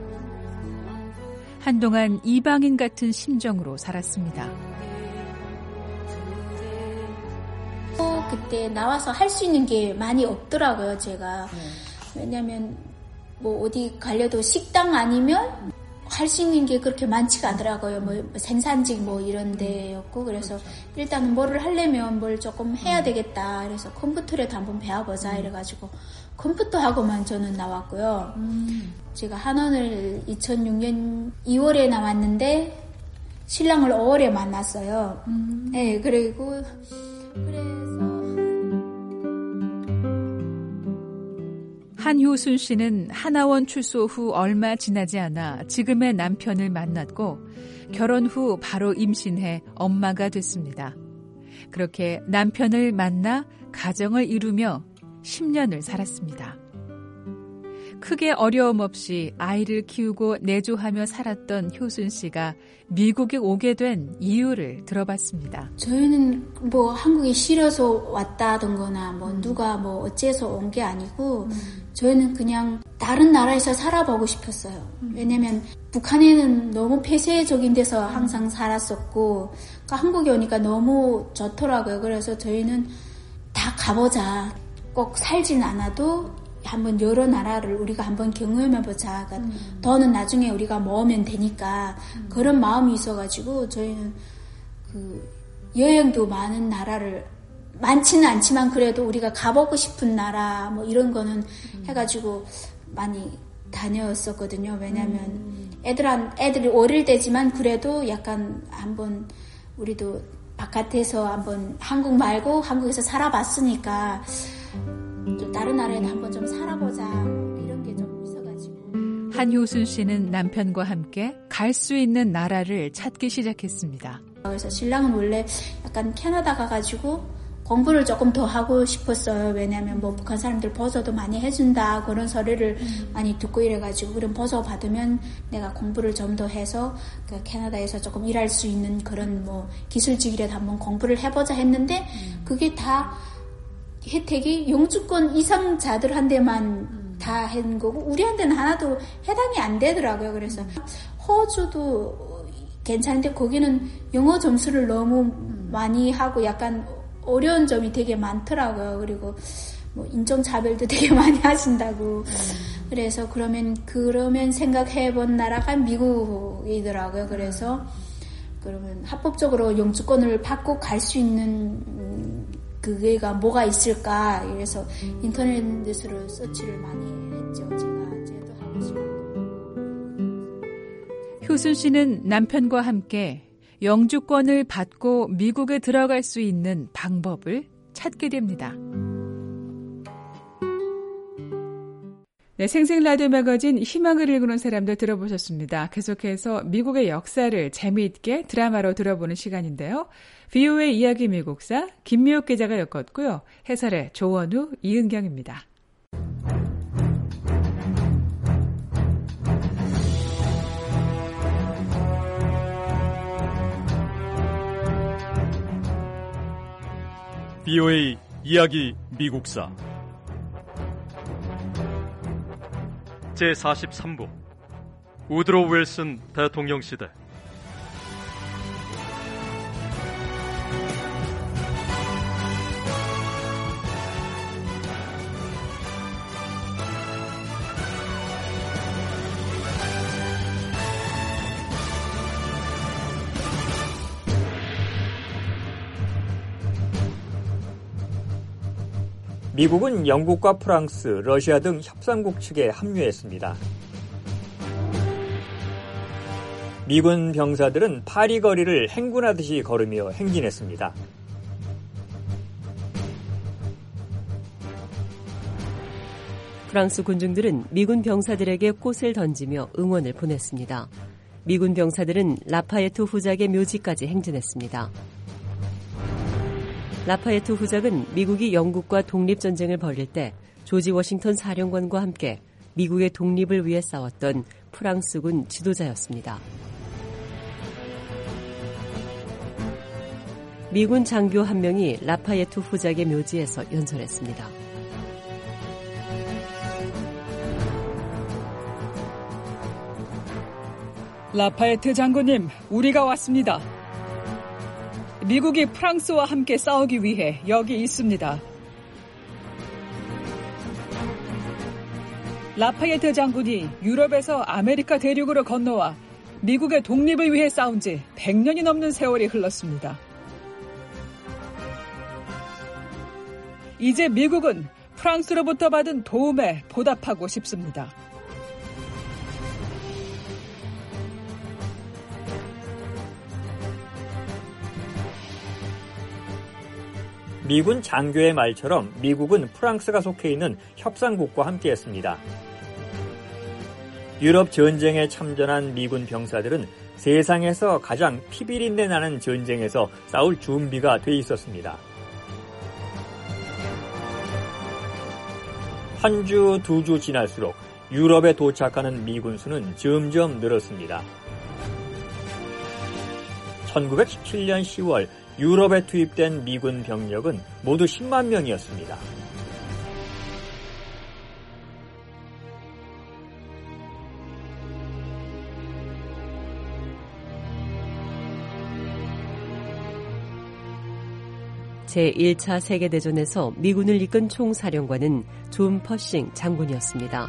한동안 이방인 같은 심정으로 살았습니다. 그때 나와서 할 수 있는 게 많이 없더라고요, 제가. 왜냐면 뭐 어디 가려도 식당 아니면 할 수 있는 게 그렇게 많지가 않더라고요. 뭐 생산직 뭐 이런 데였고, 그래서 일단은 뭐를 하려면 뭘 조금 해야 되겠다. 그래서 컴퓨터라도 한번 배워보자 이래가지고 컴퓨터하고만 저는 나왔고요. 음. 제가 한원을 이천육 년 이월에 나왔는데 신랑을 오월에 만났어요. 음. 네, 그리고 그래서 한효순 씨는 하나원 출소 후 얼마 지나지 않아 지금의 남편을 만났고 결혼 후 바로 임신해 엄마가 됐습니다. 그렇게 남편을 만나 가정을 이루며 십 년을 살았습니다. 크게 어려움 없이 아이를 키우고 내조하며 살았던 효순 씨가 미국에 오게 된 이유를 들어봤습니다. 저희는 뭐 한국이 싫어서 왔다던거나 뭐 누가 뭐 어째서 온 게 아니고 음. 저희는 그냥 다른 나라에서 살아보고 싶었어요. 음. 왜냐면 북한에는 너무 폐쇄적인 데서 항상 살았었고 그러니까 한국에 오니까 너무 좋더라고요. 그래서 저희는 다 가보자. 꼭 살진 않아도 한번 여러 나라를 우리가 한번 경험해보자. 그러니까 음. 더는 나중에 우리가 모으면 되니까 음. 그런 마음이 있어가지고 저희는 그 여행도 많은 나라를 많지는 않지만 그래도 우리가 가보고 싶은 나라 뭐 이런 거는 음. 해가지고 많이 다녔었거든요. 왜냐면 음. 애들한 애들이 어릴 때지만 그래도 약간 한번 우리도 바깥에서 한번 한국 말고 한국에서 살아봤으니까. 좀 다른 나라에도 한번 좀 살아보자 이런 게 좀 있어가지고. 한효순 씨는 남편과 함께 갈 수 있는 나라를 찾기 시작했습니다. 그래서 신랑은 원래 약간 캐나다 가가지고 공부를 조금 더 하고 싶었어요. 왜냐하면 뭐 북한 사람들 보조도 많이 해준다 그런 소리를 음. 많이 듣고 이래가지고 그런 보조 받으면 내가 공부를 좀 더 해서 그 캐나다에서 조금 일할 수 있는 그런 뭐 기술직이라도 한번 공부를 해보자 했는데 음. 그게 다 혜택이 영주권 이상자들한테만 음. 다 한 거고 우리한테는 하나도 해당이 안 되더라고요. 그래서 음. 호주도 괜찮은데 거기는 영어 점수를 너무 음. 많이 하고 약간 어려운 점이 되게 많더라고요. 그리고 뭐 인종차별도 되게 많이 하신다고. 음. 그래서 그러면 그러면 생각해본 나라가 미국이더라고요. 그래서 그러면 합법적으로 영주권을 받고 갈 수 있는 그게가 뭐가 있을까? 그래서 인터넷으로 서치를 많이 했죠. 제가 제도 하고 싶고. 효순 씨는 남편과 함께 영주권을 받고 미국에 들어갈 수 있는 방법을 찾게 됩니다. 네, 생생 라디오 매거진 희망을 읽는 사람들 들어보셨습니다. 계속해서 미국의 역사를 재미있게 드라마로 들어보는 시간인데요. 브이오에이 이야기 미국사 김미옥 기자가 엮었고요. 해설의 조원우, 이은경입니다. 브이오에이 이야기 미국사 제사십삼 부 우드로 윌슨 대통령 시대. 미국은 영국과 프랑스, 러시아 등 협상국 측에 합류했습니다. 미군 병사들은 파리 거리를 행군하듯이 걸으며 행진했습니다. 프랑스 군중들은 미군 병사들에게 꽃을 던지며 응원을 보냈습니다. 미군 병사들은 라파예트 후작의 묘지까지 행진했습니다. 라파예트 후작은 미국이 영국과 독립전쟁을 벌일 때 조지 워싱턴 사령관과 함께 미국의 독립을 위해 싸웠던 프랑스군 지도자였습니다. 미군 장교 한 명이 라파예트 후작의 묘지에서 연설했습니다. 라파예트 장군님, 우리가 왔습니다. 미국이 프랑스와 함께 싸우기 위해 여기 있습니다. 라파예트 장군이 유럽에서 아메리카 대륙으로 건너와 미국의 독립을 위해 싸운 지 백 년이 넘는 세월이 흘렀습니다. 이제 미국은 프랑스로부터 받은 도움에 보답하고 싶습니다. 미군 장교의 말처럼 미국은 프랑스가 속해 있는 협상국과 함께했습니다. 유럽 전쟁에 참전한 미군 병사들은 세상에서 가장 피비린내 나는 전쟁에서 싸울 준비가 돼 있었습니다. 한 주, 두 주 지날수록 유럽에 도착하는 미군 수는 점점 늘었습니다. 천구백십칠 년 시월 유럽에 투입된 미군 병력은 모두 십만 명이었습니다. 제일 차 세계대전에서 미군을 이끈 총사령관은 존 퍼싱 장군이었습니다.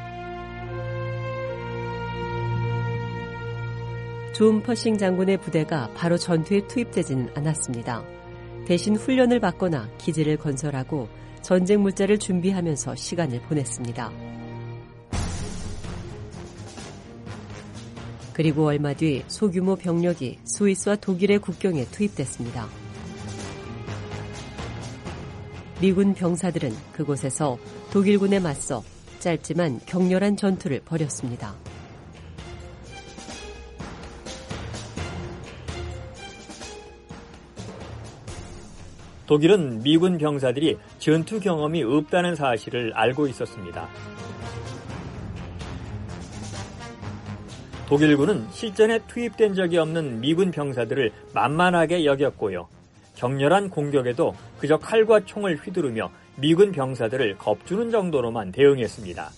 존 퍼싱 장군의 부대가 바로 전투에 투입되지는 않았습니다. 대신 훈련을 받거나 기지를 건설하고 전쟁 물자를 준비하면서 시간을 보냈습니다. 그리고 얼마 뒤 소규모 병력이 스위스와 독일의 국경에 투입됐습니다. 미군 병사들은 그곳에서 독일군에 맞서 짧지만 격렬한 전투를 벌였습니다. 독일은 미군 병사들이 전투 경험이 없다는 사실을 알고 있었습니다. 독일군은 실전에 투입된 적이 없는 미군 병사들을 만만하게 여겼고요. 격렬한 공격에도 그저 칼과 총을 휘두르며 미군 병사들을 겁주는 정도로만 대응했습니다.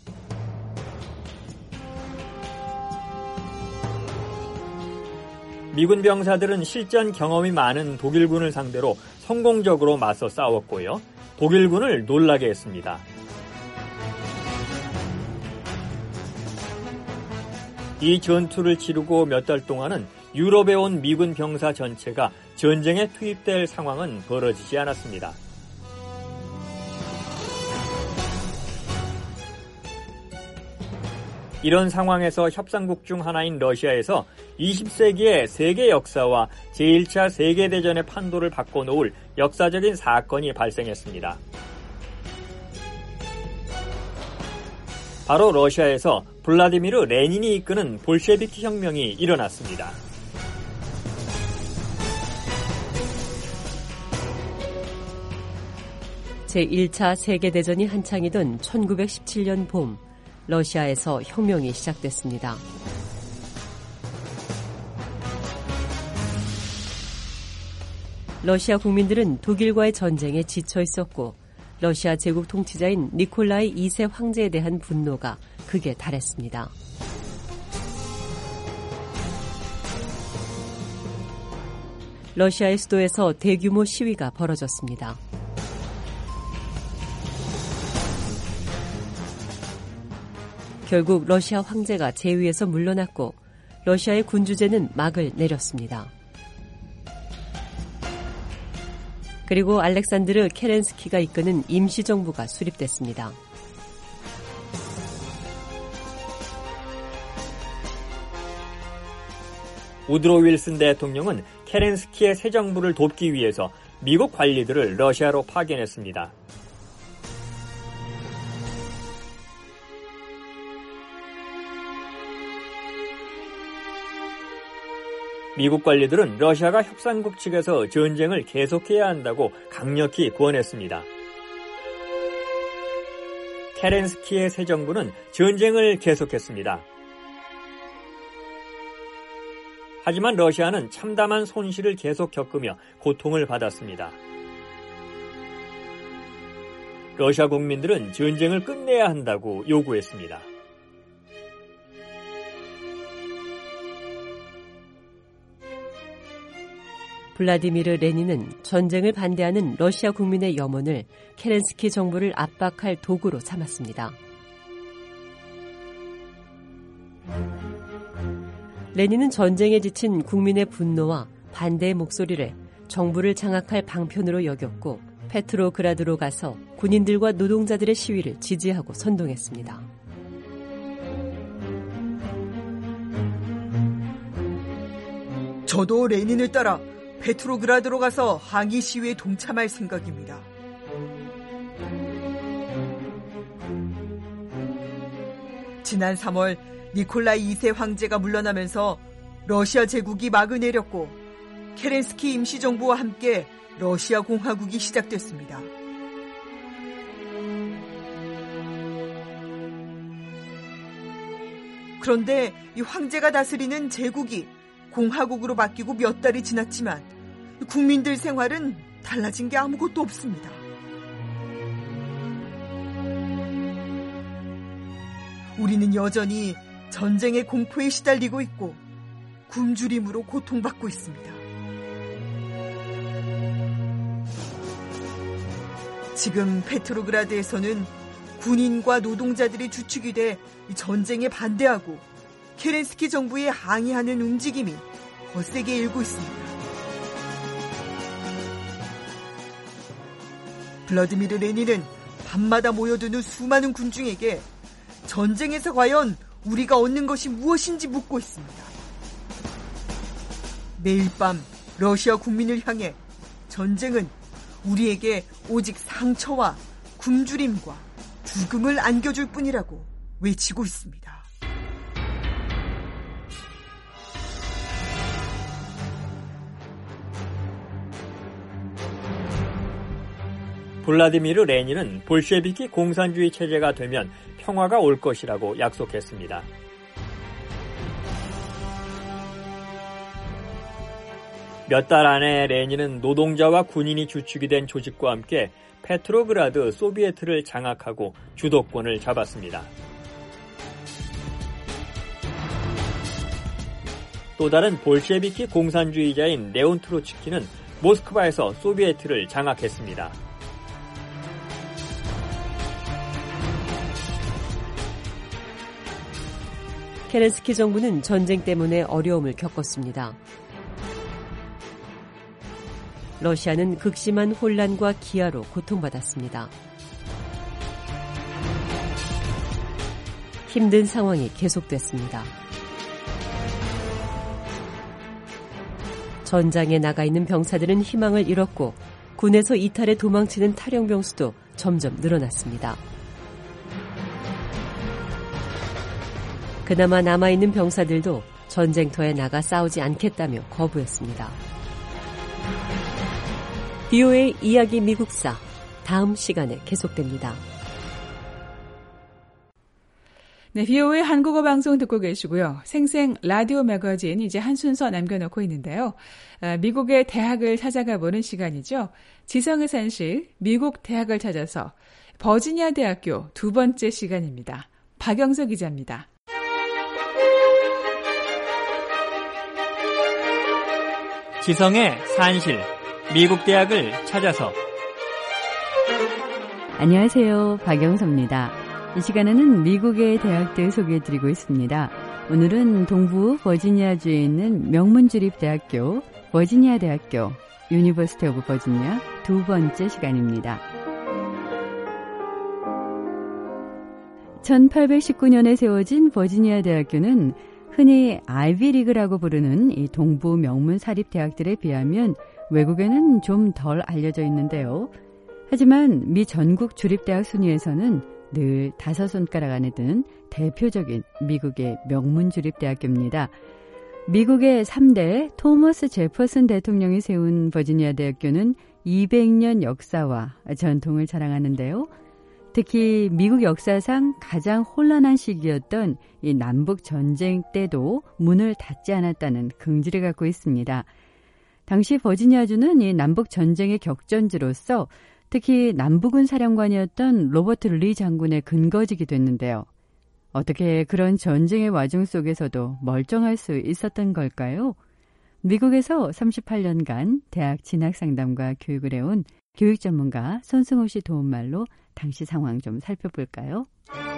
미군 병사들은 실전 경험이 많은 독일군을 상대로 성공적으로 맞서 싸웠고요. 독일군을 놀라게 했습니다. 이 전투를 치르고 몇 달 동안은 유럽에 온 미군 병사 전체가 전쟁에 투입될 상황은 벌어지지 않았습니다. 이런 상황에서 협상국 중 하나인 러시아에서 이십 세기의 세계 역사와 제일 차 세계대전의 판도를 바꿔놓을 역사적인 사건이 발생했습니다. 바로 러시아에서 블라디미르 레닌이 이끄는 볼셰비키 혁명이 일어났습니다. 제일 차 세계대전이 한창이던 천구백십칠 년 봄, 러시아에서 혁명이 시작됐습니다. 러시아 국민들은 독일과의 전쟁에 지쳐 있었고 러시아 제국 통치자인 니콜라이 이 세 황제에 대한 분노가 극에 달했습니다. 러시아의 수도에서 대규모 시위가 벌어졌습니다. 결국 러시아 황제가 제위에서 물러났고 러시아의 군주제는 막을 내렸습니다. 그리고 알렉산드르 케렌스키가 이끄는 임시정부가 수립됐습니다. 우드로 윌슨 대통령은 케렌스키의 새 정부를 돕기 위해서 미국 관리들을 러시아로 파견했습니다. 미국 관리들은 러시아가 협상국 측에서 전쟁을 계속해야 한다고 강력히 권했습니다. 케렌스키의 새 정부는 전쟁을 계속했습니다. 하지만 러시아는 참담한 손실을 계속 겪으며 고통을 받았습니다. 러시아 국민들은 전쟁을 끝내야 한다고 요구했습니다. 블라디미르 레닌은 전쟁을 반대하는 러시아 국민의 염원을 케렌스키 정부를 압박할 도구로 삼았습니다. 레닌은 전쟁에 지친 국민의 분노와 반대의 목소리를 정부를 장악할 방편으로 여겼고 페트로그라드로 가서 군인들과 노동자들의 시위를 지지하고 선동했습니다. 저도 레닌을 따라 페트로그라드로 가서 항의 시위에 동참할 생각입니다. 지난 삼월 니콜라이 이 세 황제가 물러나면서 러시아 제국이 막을 내렸고 케렌스키 임시정부와 함께 러시아 공화국이 시작됐습니다. 그런데 이 황제가 다스리는 제국이 공화국으로 바뀌고 몇 달이 지났지만 국민들 생활은 달라진 게 아무것도 없습니다. 우리는 여전히 전쟁의 공포에 시달리고 있고 굶주림으로 고통받고 있습니다. 지금 페트로그라드에서는 군인과 노동자들이 주축이 돼 전쟁에 반대하고 케렌스키 정부에 항의하는 움직임이 거세게 일고 있습니다. 블라디미르 레닌은 밤마다 모여드는 수많은 군중에게 전쟁에서 과연 우리가 얻는 것이 무엇인지 묻고 있습니다. 매일 밤 러시아 국민을 향해 전쟁은 우리에게 오직 상처와 굶주림과 죽음을 안겨줄 뿐이라고 외치고 있습니다. 블라디미르 레닌은 볼셰비키 공산주의 체제가 되면 평화가 올 것이라고 약속했습니다. 몇 달 안에 레닌은 노동자와 군인이 주축이 된 조직과 함께 페트로그라드 소비에트를 장악하고 주도권을 잡았습니다. 또 다른 볼셰비키 공산주의자인 레온 트로츠키는 모스크바에서 소비에트를 장악했습니다. 케렌스키 정부는 전쟁 때문에 어려움을 겪었습니다. 러시아는 극심한 혼란과 기아로 고통받았습니다. 힘든 상황이 계속됐습니다. 전장에 나가 있는 병사들은 희망을 잃었고 군에서 이탈해 도망치는 탈영병 수도 점점 늘어났습니다. 그나마 남아있는 병사들도 전쟁터에 나가 싸우지 않겠다며 거부했습니다. 비오에이 이야기 미국사, 다음 시간에 계속됩니다. 네, 비오에이 한국어 방송 듣고 계시고요. 생생 라디오 매거진 이제 한 순서 남겨놓고 있는데요. 아, 미국의 대학을 찾아가 보는 시간이죠. 지성의 산실, 미국 대학을 찾아서 버지니아 대학교 두 번째 시간입니다. 박영서 기자입니다. 지성의 산실, 미국 대학을 찾아서. 안녕하세요. 박영서입니다. 이 시간에는 미국의 대학들 소개해드리고 있습니다. 오늘은 동부 버지니아주에 있는 명문주립대학교 버지니아 대학교 유니버시티 오브 버지니아 두 번째 시간입니다. 천팔백십구 년에 세워진 버지니아 대학교는 흔히 아이비리그라고 부르는 이 동부 명문 사립대학들에 비하면 외국에는 좀 덜 알려져 있는데요. 하지만 미 전국 주립대학 순위에서는 늘 다섯 손가락 안에 든 대표적인 미국의 명문 주립대학교입니다. 미국의 삼 대 토머스 제퍼슨 대통령이 세운 버지니아 대학교는 이백 년 역사와 전통을 자랑하는데요. 특히 미국 역사상 가장 혼란한 시기였던 이 남북 전쟁 때도 문을 닫지 않았다는 긍지를 갖고 있습니다. 당시 버지니아주는 이 남북 전쟁의 격전지로서 특히 남부군 사령관이었던 로버트 리 장군의 근거지기도 했는데요. 어떻게 그런 전쟁의 와중 속에서도 멀쩡할 수 있었던 걸까요? 미국에서 삼십팔 년간 대학 진학 상담과 교육을 해온 교육 전문가 손승호 씨 도움말로 당시 상황 좀 살펴볼까요?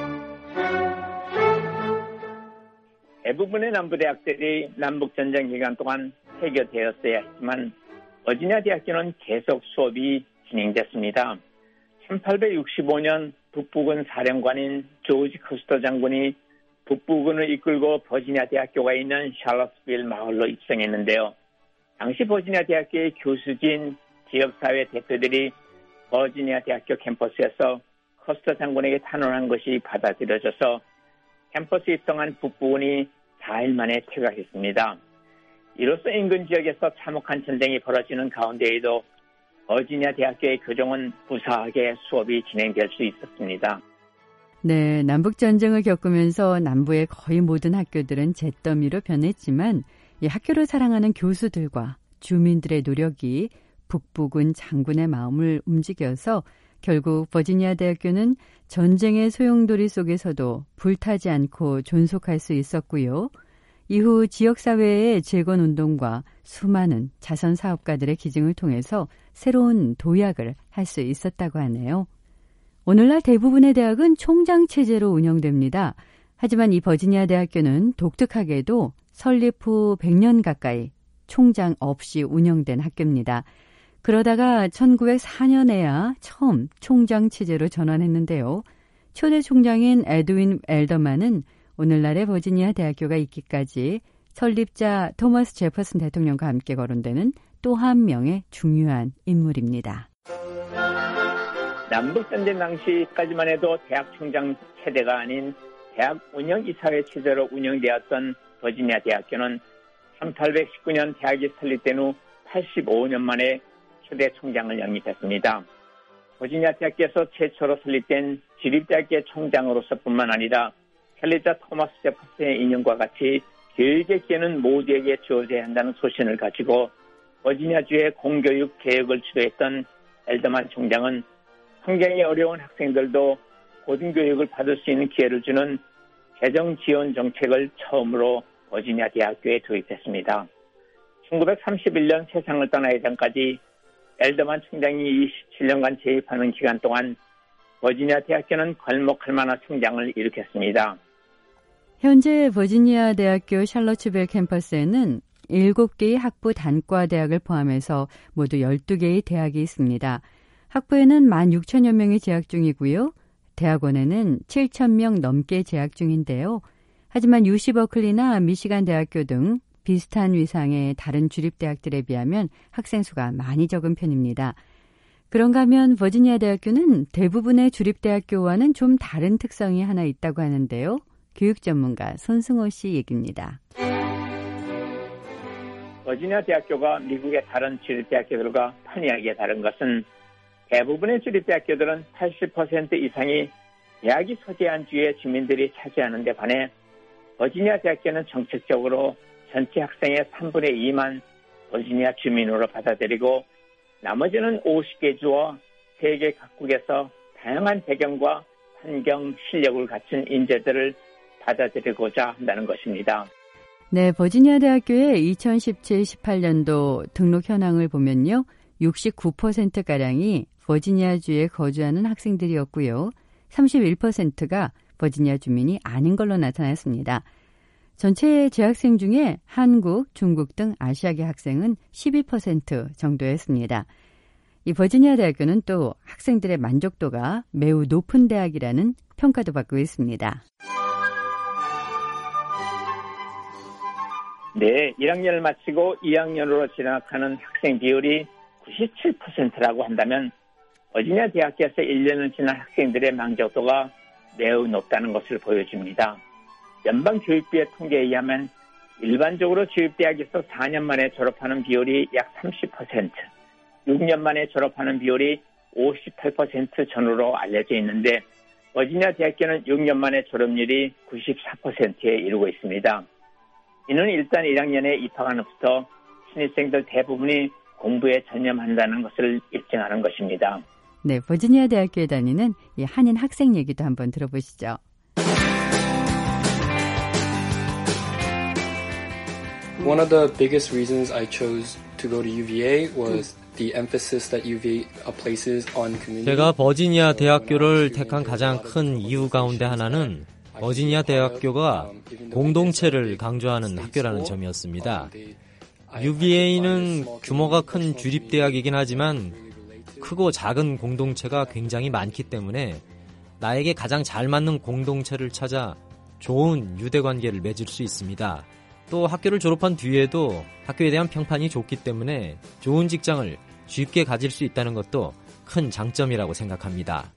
대부분의 남부대학들이 남북전쟁 기간 동안 폐교되었어야 했지만 버지니아 대학교는 계속 수업이 진행됐습니다. 천팔백육십오 년 북부군 사령관인 조지 커스터 장군이 북부군을 이끌고 버지니아 대학교가 있는 샬럿스빌 마을로 입성했는데요. 당시 버지니아 대학교의 교수진 지역사회 대표들이 버지니아 대학교 캠퍼스에서 커스터 장군에게 탄원한 것이 받아들여져서 캠퍼스에 입성한 북부군이 사 일 만에 퇴각했습니다. 이로써 인근 지역에서 참혹한 전쟁이 벌어지는 가운데에도 버지니아 대학교의 교정은 무사하게 수업이 진행될 수 있었습니다. 네, 남북전쟁을 겪으면서 남부의 거의 모든 학교들은 잿더미로 변했지만 이 학교를 사랑하는 교수들과 주민들의 노력이 북부군 장군의 마음을 움직여서 결국 버지니아 대학교는 전쟁의 소용돌이 속에서도 불타지 않고 존속할 수 있었고요. 이후 지역사회의 재건운동과 수많은 자선사업가들의 기증을 통해서 새로운 도약을 할 수 있었다고 하네요. 오늘날 대부분의 대학은 총장체제로 운영됩니다. 하지만 이 버지니아 대학교는 독특하게도 설립 후 백 년 가까이 총장 없이 운영된 학교입니다. 그러다가 천구백사 년에야 처음 총장체제로 전환했는데요. 초대 총장인 에드윈 엘더만은 오늘날의 버지니아 대학교가 있기까지 설립자 토머스 제퍼슨 대통령과 함께 거론되는 또 한 명의 중요한 인물입니다. 남북전쟁 당시까지만 해도 대학 총장 체제가 아닌 대학 운영이사회 체제로 운영되었던 버지니아 대학교는 천팔백십구 년 대학이 설립된 후 팔십오 년 만에 초대 총장을 영입했습니다. 버지니아 대학교에서 최초로 설립된 지립대학교 총장으로서뿐만 아니라 설립자 토머스 제퍼슨의 인연과 같이 교육의 기회는 모두에게 주어져야 한다는 소신을 가지고 버지니아주의 공교육 개혁을 주도했던 엘더만 총장은 환경이 어려운 학생들도 고등교육을 받을 수 있는 기회를 주는 재정 지원 정책을 처음으로 버지니아 대학교에 도입했습니다. 천구백삼십일 년 세상을 떠나기 전까지 엘더만 총장이 이십칠 년간 재입하는 기간 동안 버지니아 대학교는 괄목할 만한 성장을 일으켰습니다. 현재 버지니아 대학교 샬럿츠빌 캠퍼스에는 일곱 개의 학부 단과 대학을 포함해서 모두 열두 개의 대학이 있습니다. 학부에는 만 육천여 명이 재학 중이고요. 대학원에는 칠천 명 넘게 재학 중인데요. 하지만 유씨 버클리나 미시간 대학교 등 비슷한 위상의 다른 주립대학들에 비하면 학생 수가 많이 적은 편입니다. 그런가 하면 버지니아 대학교는 대부분의 주립대학교와는 좀 다른 특성이 하나 있다고 하는데요. 교육 전문가 손승호 씨 얘기입니다. 버지니아 대학교가 미국의 다른 주립대학교들과 판이하게 다른 것은 대부분의 주립대학교들은 팔십 퍼센트 이상이 대학이 소재한 주의 주민들이 차지하는 데 반해 버지니아 대학교는 정책적으로 전체 학생의 삼분의 이만 버지니아 주민으로 받아들이고 나머지는 오십 개 주와 세계 각국에서 다양한 배경과 환경, 실력을 갖춘 인재들을 받아들이고자 한다는 것입니다. 네, 버지니아 대학교의 이천십칠 십팔 년도 등록 현황을 보면요. 육십구 퍼센트가량이 버지니아주에 거주하는 학생들이었고요. 삼십일 퍼센트가 버지니아 주민이 아닌 걸로 나타났습니다. 전체 재학생 중에 한국, 중국 등 아시아계 학생은 십이 퍼센트 정도였습니다. 이 버지니아 대학교는 또 학생들의 만족도가 매우 높은 대학이라는 평가도 받고 있습니다. 네, 일 학년을 마치고 이 학년으로 진학하는 학생 비율이 구십칠 퍼센트라고 한다면 버지니아 대학교에서 일 년을 지난 학생들의 만족도가 매우 높다는 것을 보여줍니다. 연방교육부의 통계에 의하면 일반적으로 주입대학에서 사 년 만에 졸업하는 비율이 약 삼십 퍼센트, 육 년 만에 졸업하는 비율이 오십팔 퍼센트 전후로 알려져 있는데 버지니아 대학교는 육 년 만에 졸업률이 구십사 퍼센트에 이르고 있습니다. 이는 일단 일 학년에 입학한 후부터 신입생들 대부분이 공부에 전념한다는 것을 입증하는 것입니다. 네, 버지니아 대학교에 다니는 이 한인 학생 얘기도 한번 들어보시죠. One of the biggest reasons I chose to go to 유브이에이 was the emphasis that 유브이에이 places on community. 제가 버지니아 대학교를 택한 가장 큰 이유 가운데 하나는 버지니아 대학교가 공동체를 강조하는 학교라는 점이었습니다. 유브이에이는 규모가 큰 주립대학이긴 하지만 크고 작은 공동체가 굉장히 많기 때문에 나에게 가장 잘 맞는 공동체를 찾아 좋은 유대관계를 맺을 수 있습니다. 또 학교를 졸업한 뒤에도 학교에 대한 평판이 좋기 때문에 좋은 직장을 쉽게 가질 수 있다는 것도 큰 장점이라고 생각합니다.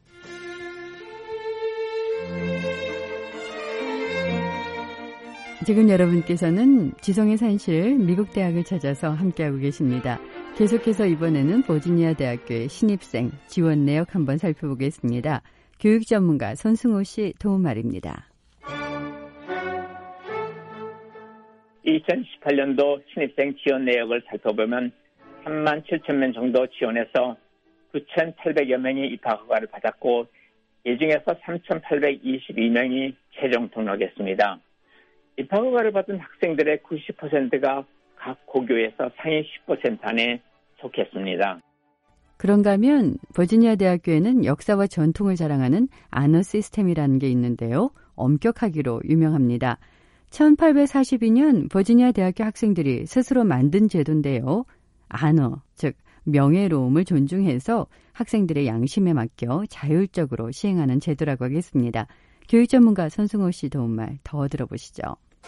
지금 여러분께서는 지성의 산실 미국 대학을 찾아서 함께하고 계십니다. 계속해서 이번에는 버지니아 대학교의 신입생 지원 내역 한번 살펴보겠습니다. 교육 전문가 손승호 씨 도움 말입니다. 이천십팔 년도 신입생 지원 내역을 살펴보면 삼만 칠천 명 정도 지원해서 구천팔백여 명이 입학 허가를 받았고 이 중에서 삼천팔백이십이 명이 최종 등록했습니다. 입학 허가를 받은 학생들의 구십 퍼센트가 각 고교에서 상위 십 퍼센트 안에 속했습니다. 그런가 하면 버지니아 대학교에는 역사와 전통을 자랑하는 아너 시스템이라는 게 있는데요. 엄격하기로 유명합니다. 천팔백사십이 년 버지니아 대학교 학생들이 스스로 만든 제도인데요. 아너, 즉 명예로움을 존중해서 학생들의 양심에 맡겨 자율적으로 시행하는 제도라고 하겠습니다. 교육 전문가 손승호 씨 도움말 더 들어보시죠.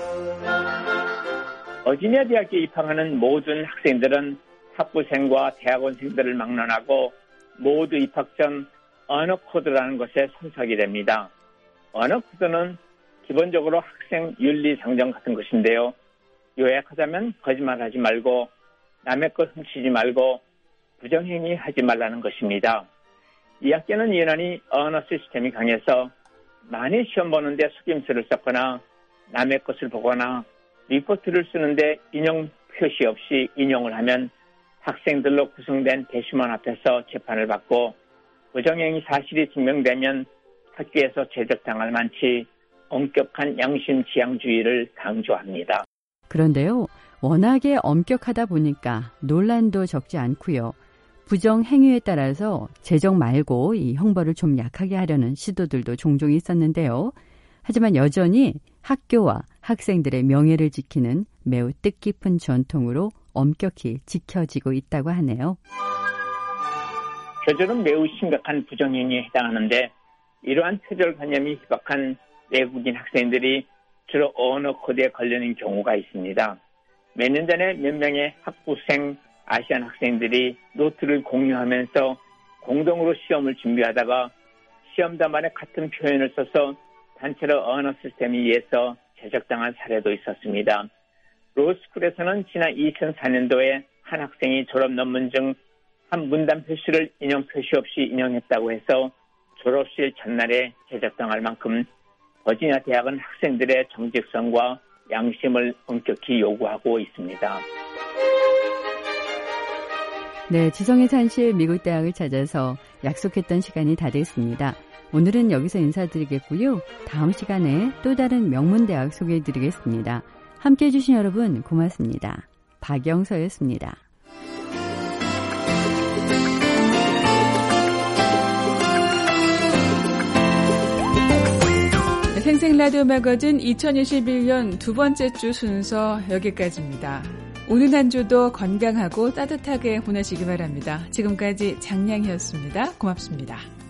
버지니아 대학교에 입학하는 모든 학생들은 학부생과 대학원생들을 막론하고 모두 입학 전 언어 코드라는 것에 참석이 됩니다. 언어 코드는 기본적으로 학생 윤리 상정 같은 것인데요. 요약하자면 거짓말하지 말고 남의 것 훔치지 말고 부정행위 하지 말라는 것입니다. 이 학교는 유난히 언어 시스템이 강해서 많이 시험 보는데 속임수를 썼거나 남의 것을 보거나 리포트를 쓰는데 인용 표시 없이 인용을 하면 학생들로 구성된 배심원 앞에서 재판을 받고 부정행위 사실이 증명되면 학교에서 제적당할 만치 엄격한 양심 지향주의를 강조합니다. 그런데요, 워낙에 엄격하다 보니까 논란도 적지 않고요. 부정 행위에 따라서 제적 말고 이 형벌을 좀 약하게 하려는 시도들도 종종 있었는데요. 하지만 여전히 학교와 학생들의 명예를 지키는 매우 뜻깊은 전통으로 엄격히 지켜지고 있다고 하네요. 표절은 매우 심각한 부정행위에 해당하는데 이러한 표절관념이 희박한 외국인 학생들이 주로 언어 코드에 걸리는 경우가 있습니다. 몇 년 전에 몇 명의 학부생 아시안 학생들이 노트를 공유하면서 공동으로 시험을 준비하다가 시험담안에 같은 표현을 써서 단체로 언어 시스템에 의해서 제적당한 사례도 있었습니다. 로스쿨에서는 지난 이천사 년도에 한 학생이 졸업 논문 중 한 문단 표시를 인용 표시 없이 인용했다고 해서 졸업식 전날에 제적당할 만큼 버지니아 대학은 학생들의 정직성과 양심을 엄격히 요구하고 있습니다. 네, 지성의 산실 미국 대학을 찾아서 약속했던 시간이 다 됐습니다. 오늘은 여기서 인사드리겠고요. 다음 시간에 또 다른 명문대학 소개해드리겠습니다. 함께해 주신 여러분 고맙습니다. 박영서였습니다. 생생 라디오 매거진 이천이십일 년 두 번째 주 순서 여기까지입니다. 오늘 한 주도 건강하고 따뜻하게 보내시기 바랍니다. 지금까지 장량이었습니다. 고맙습니다.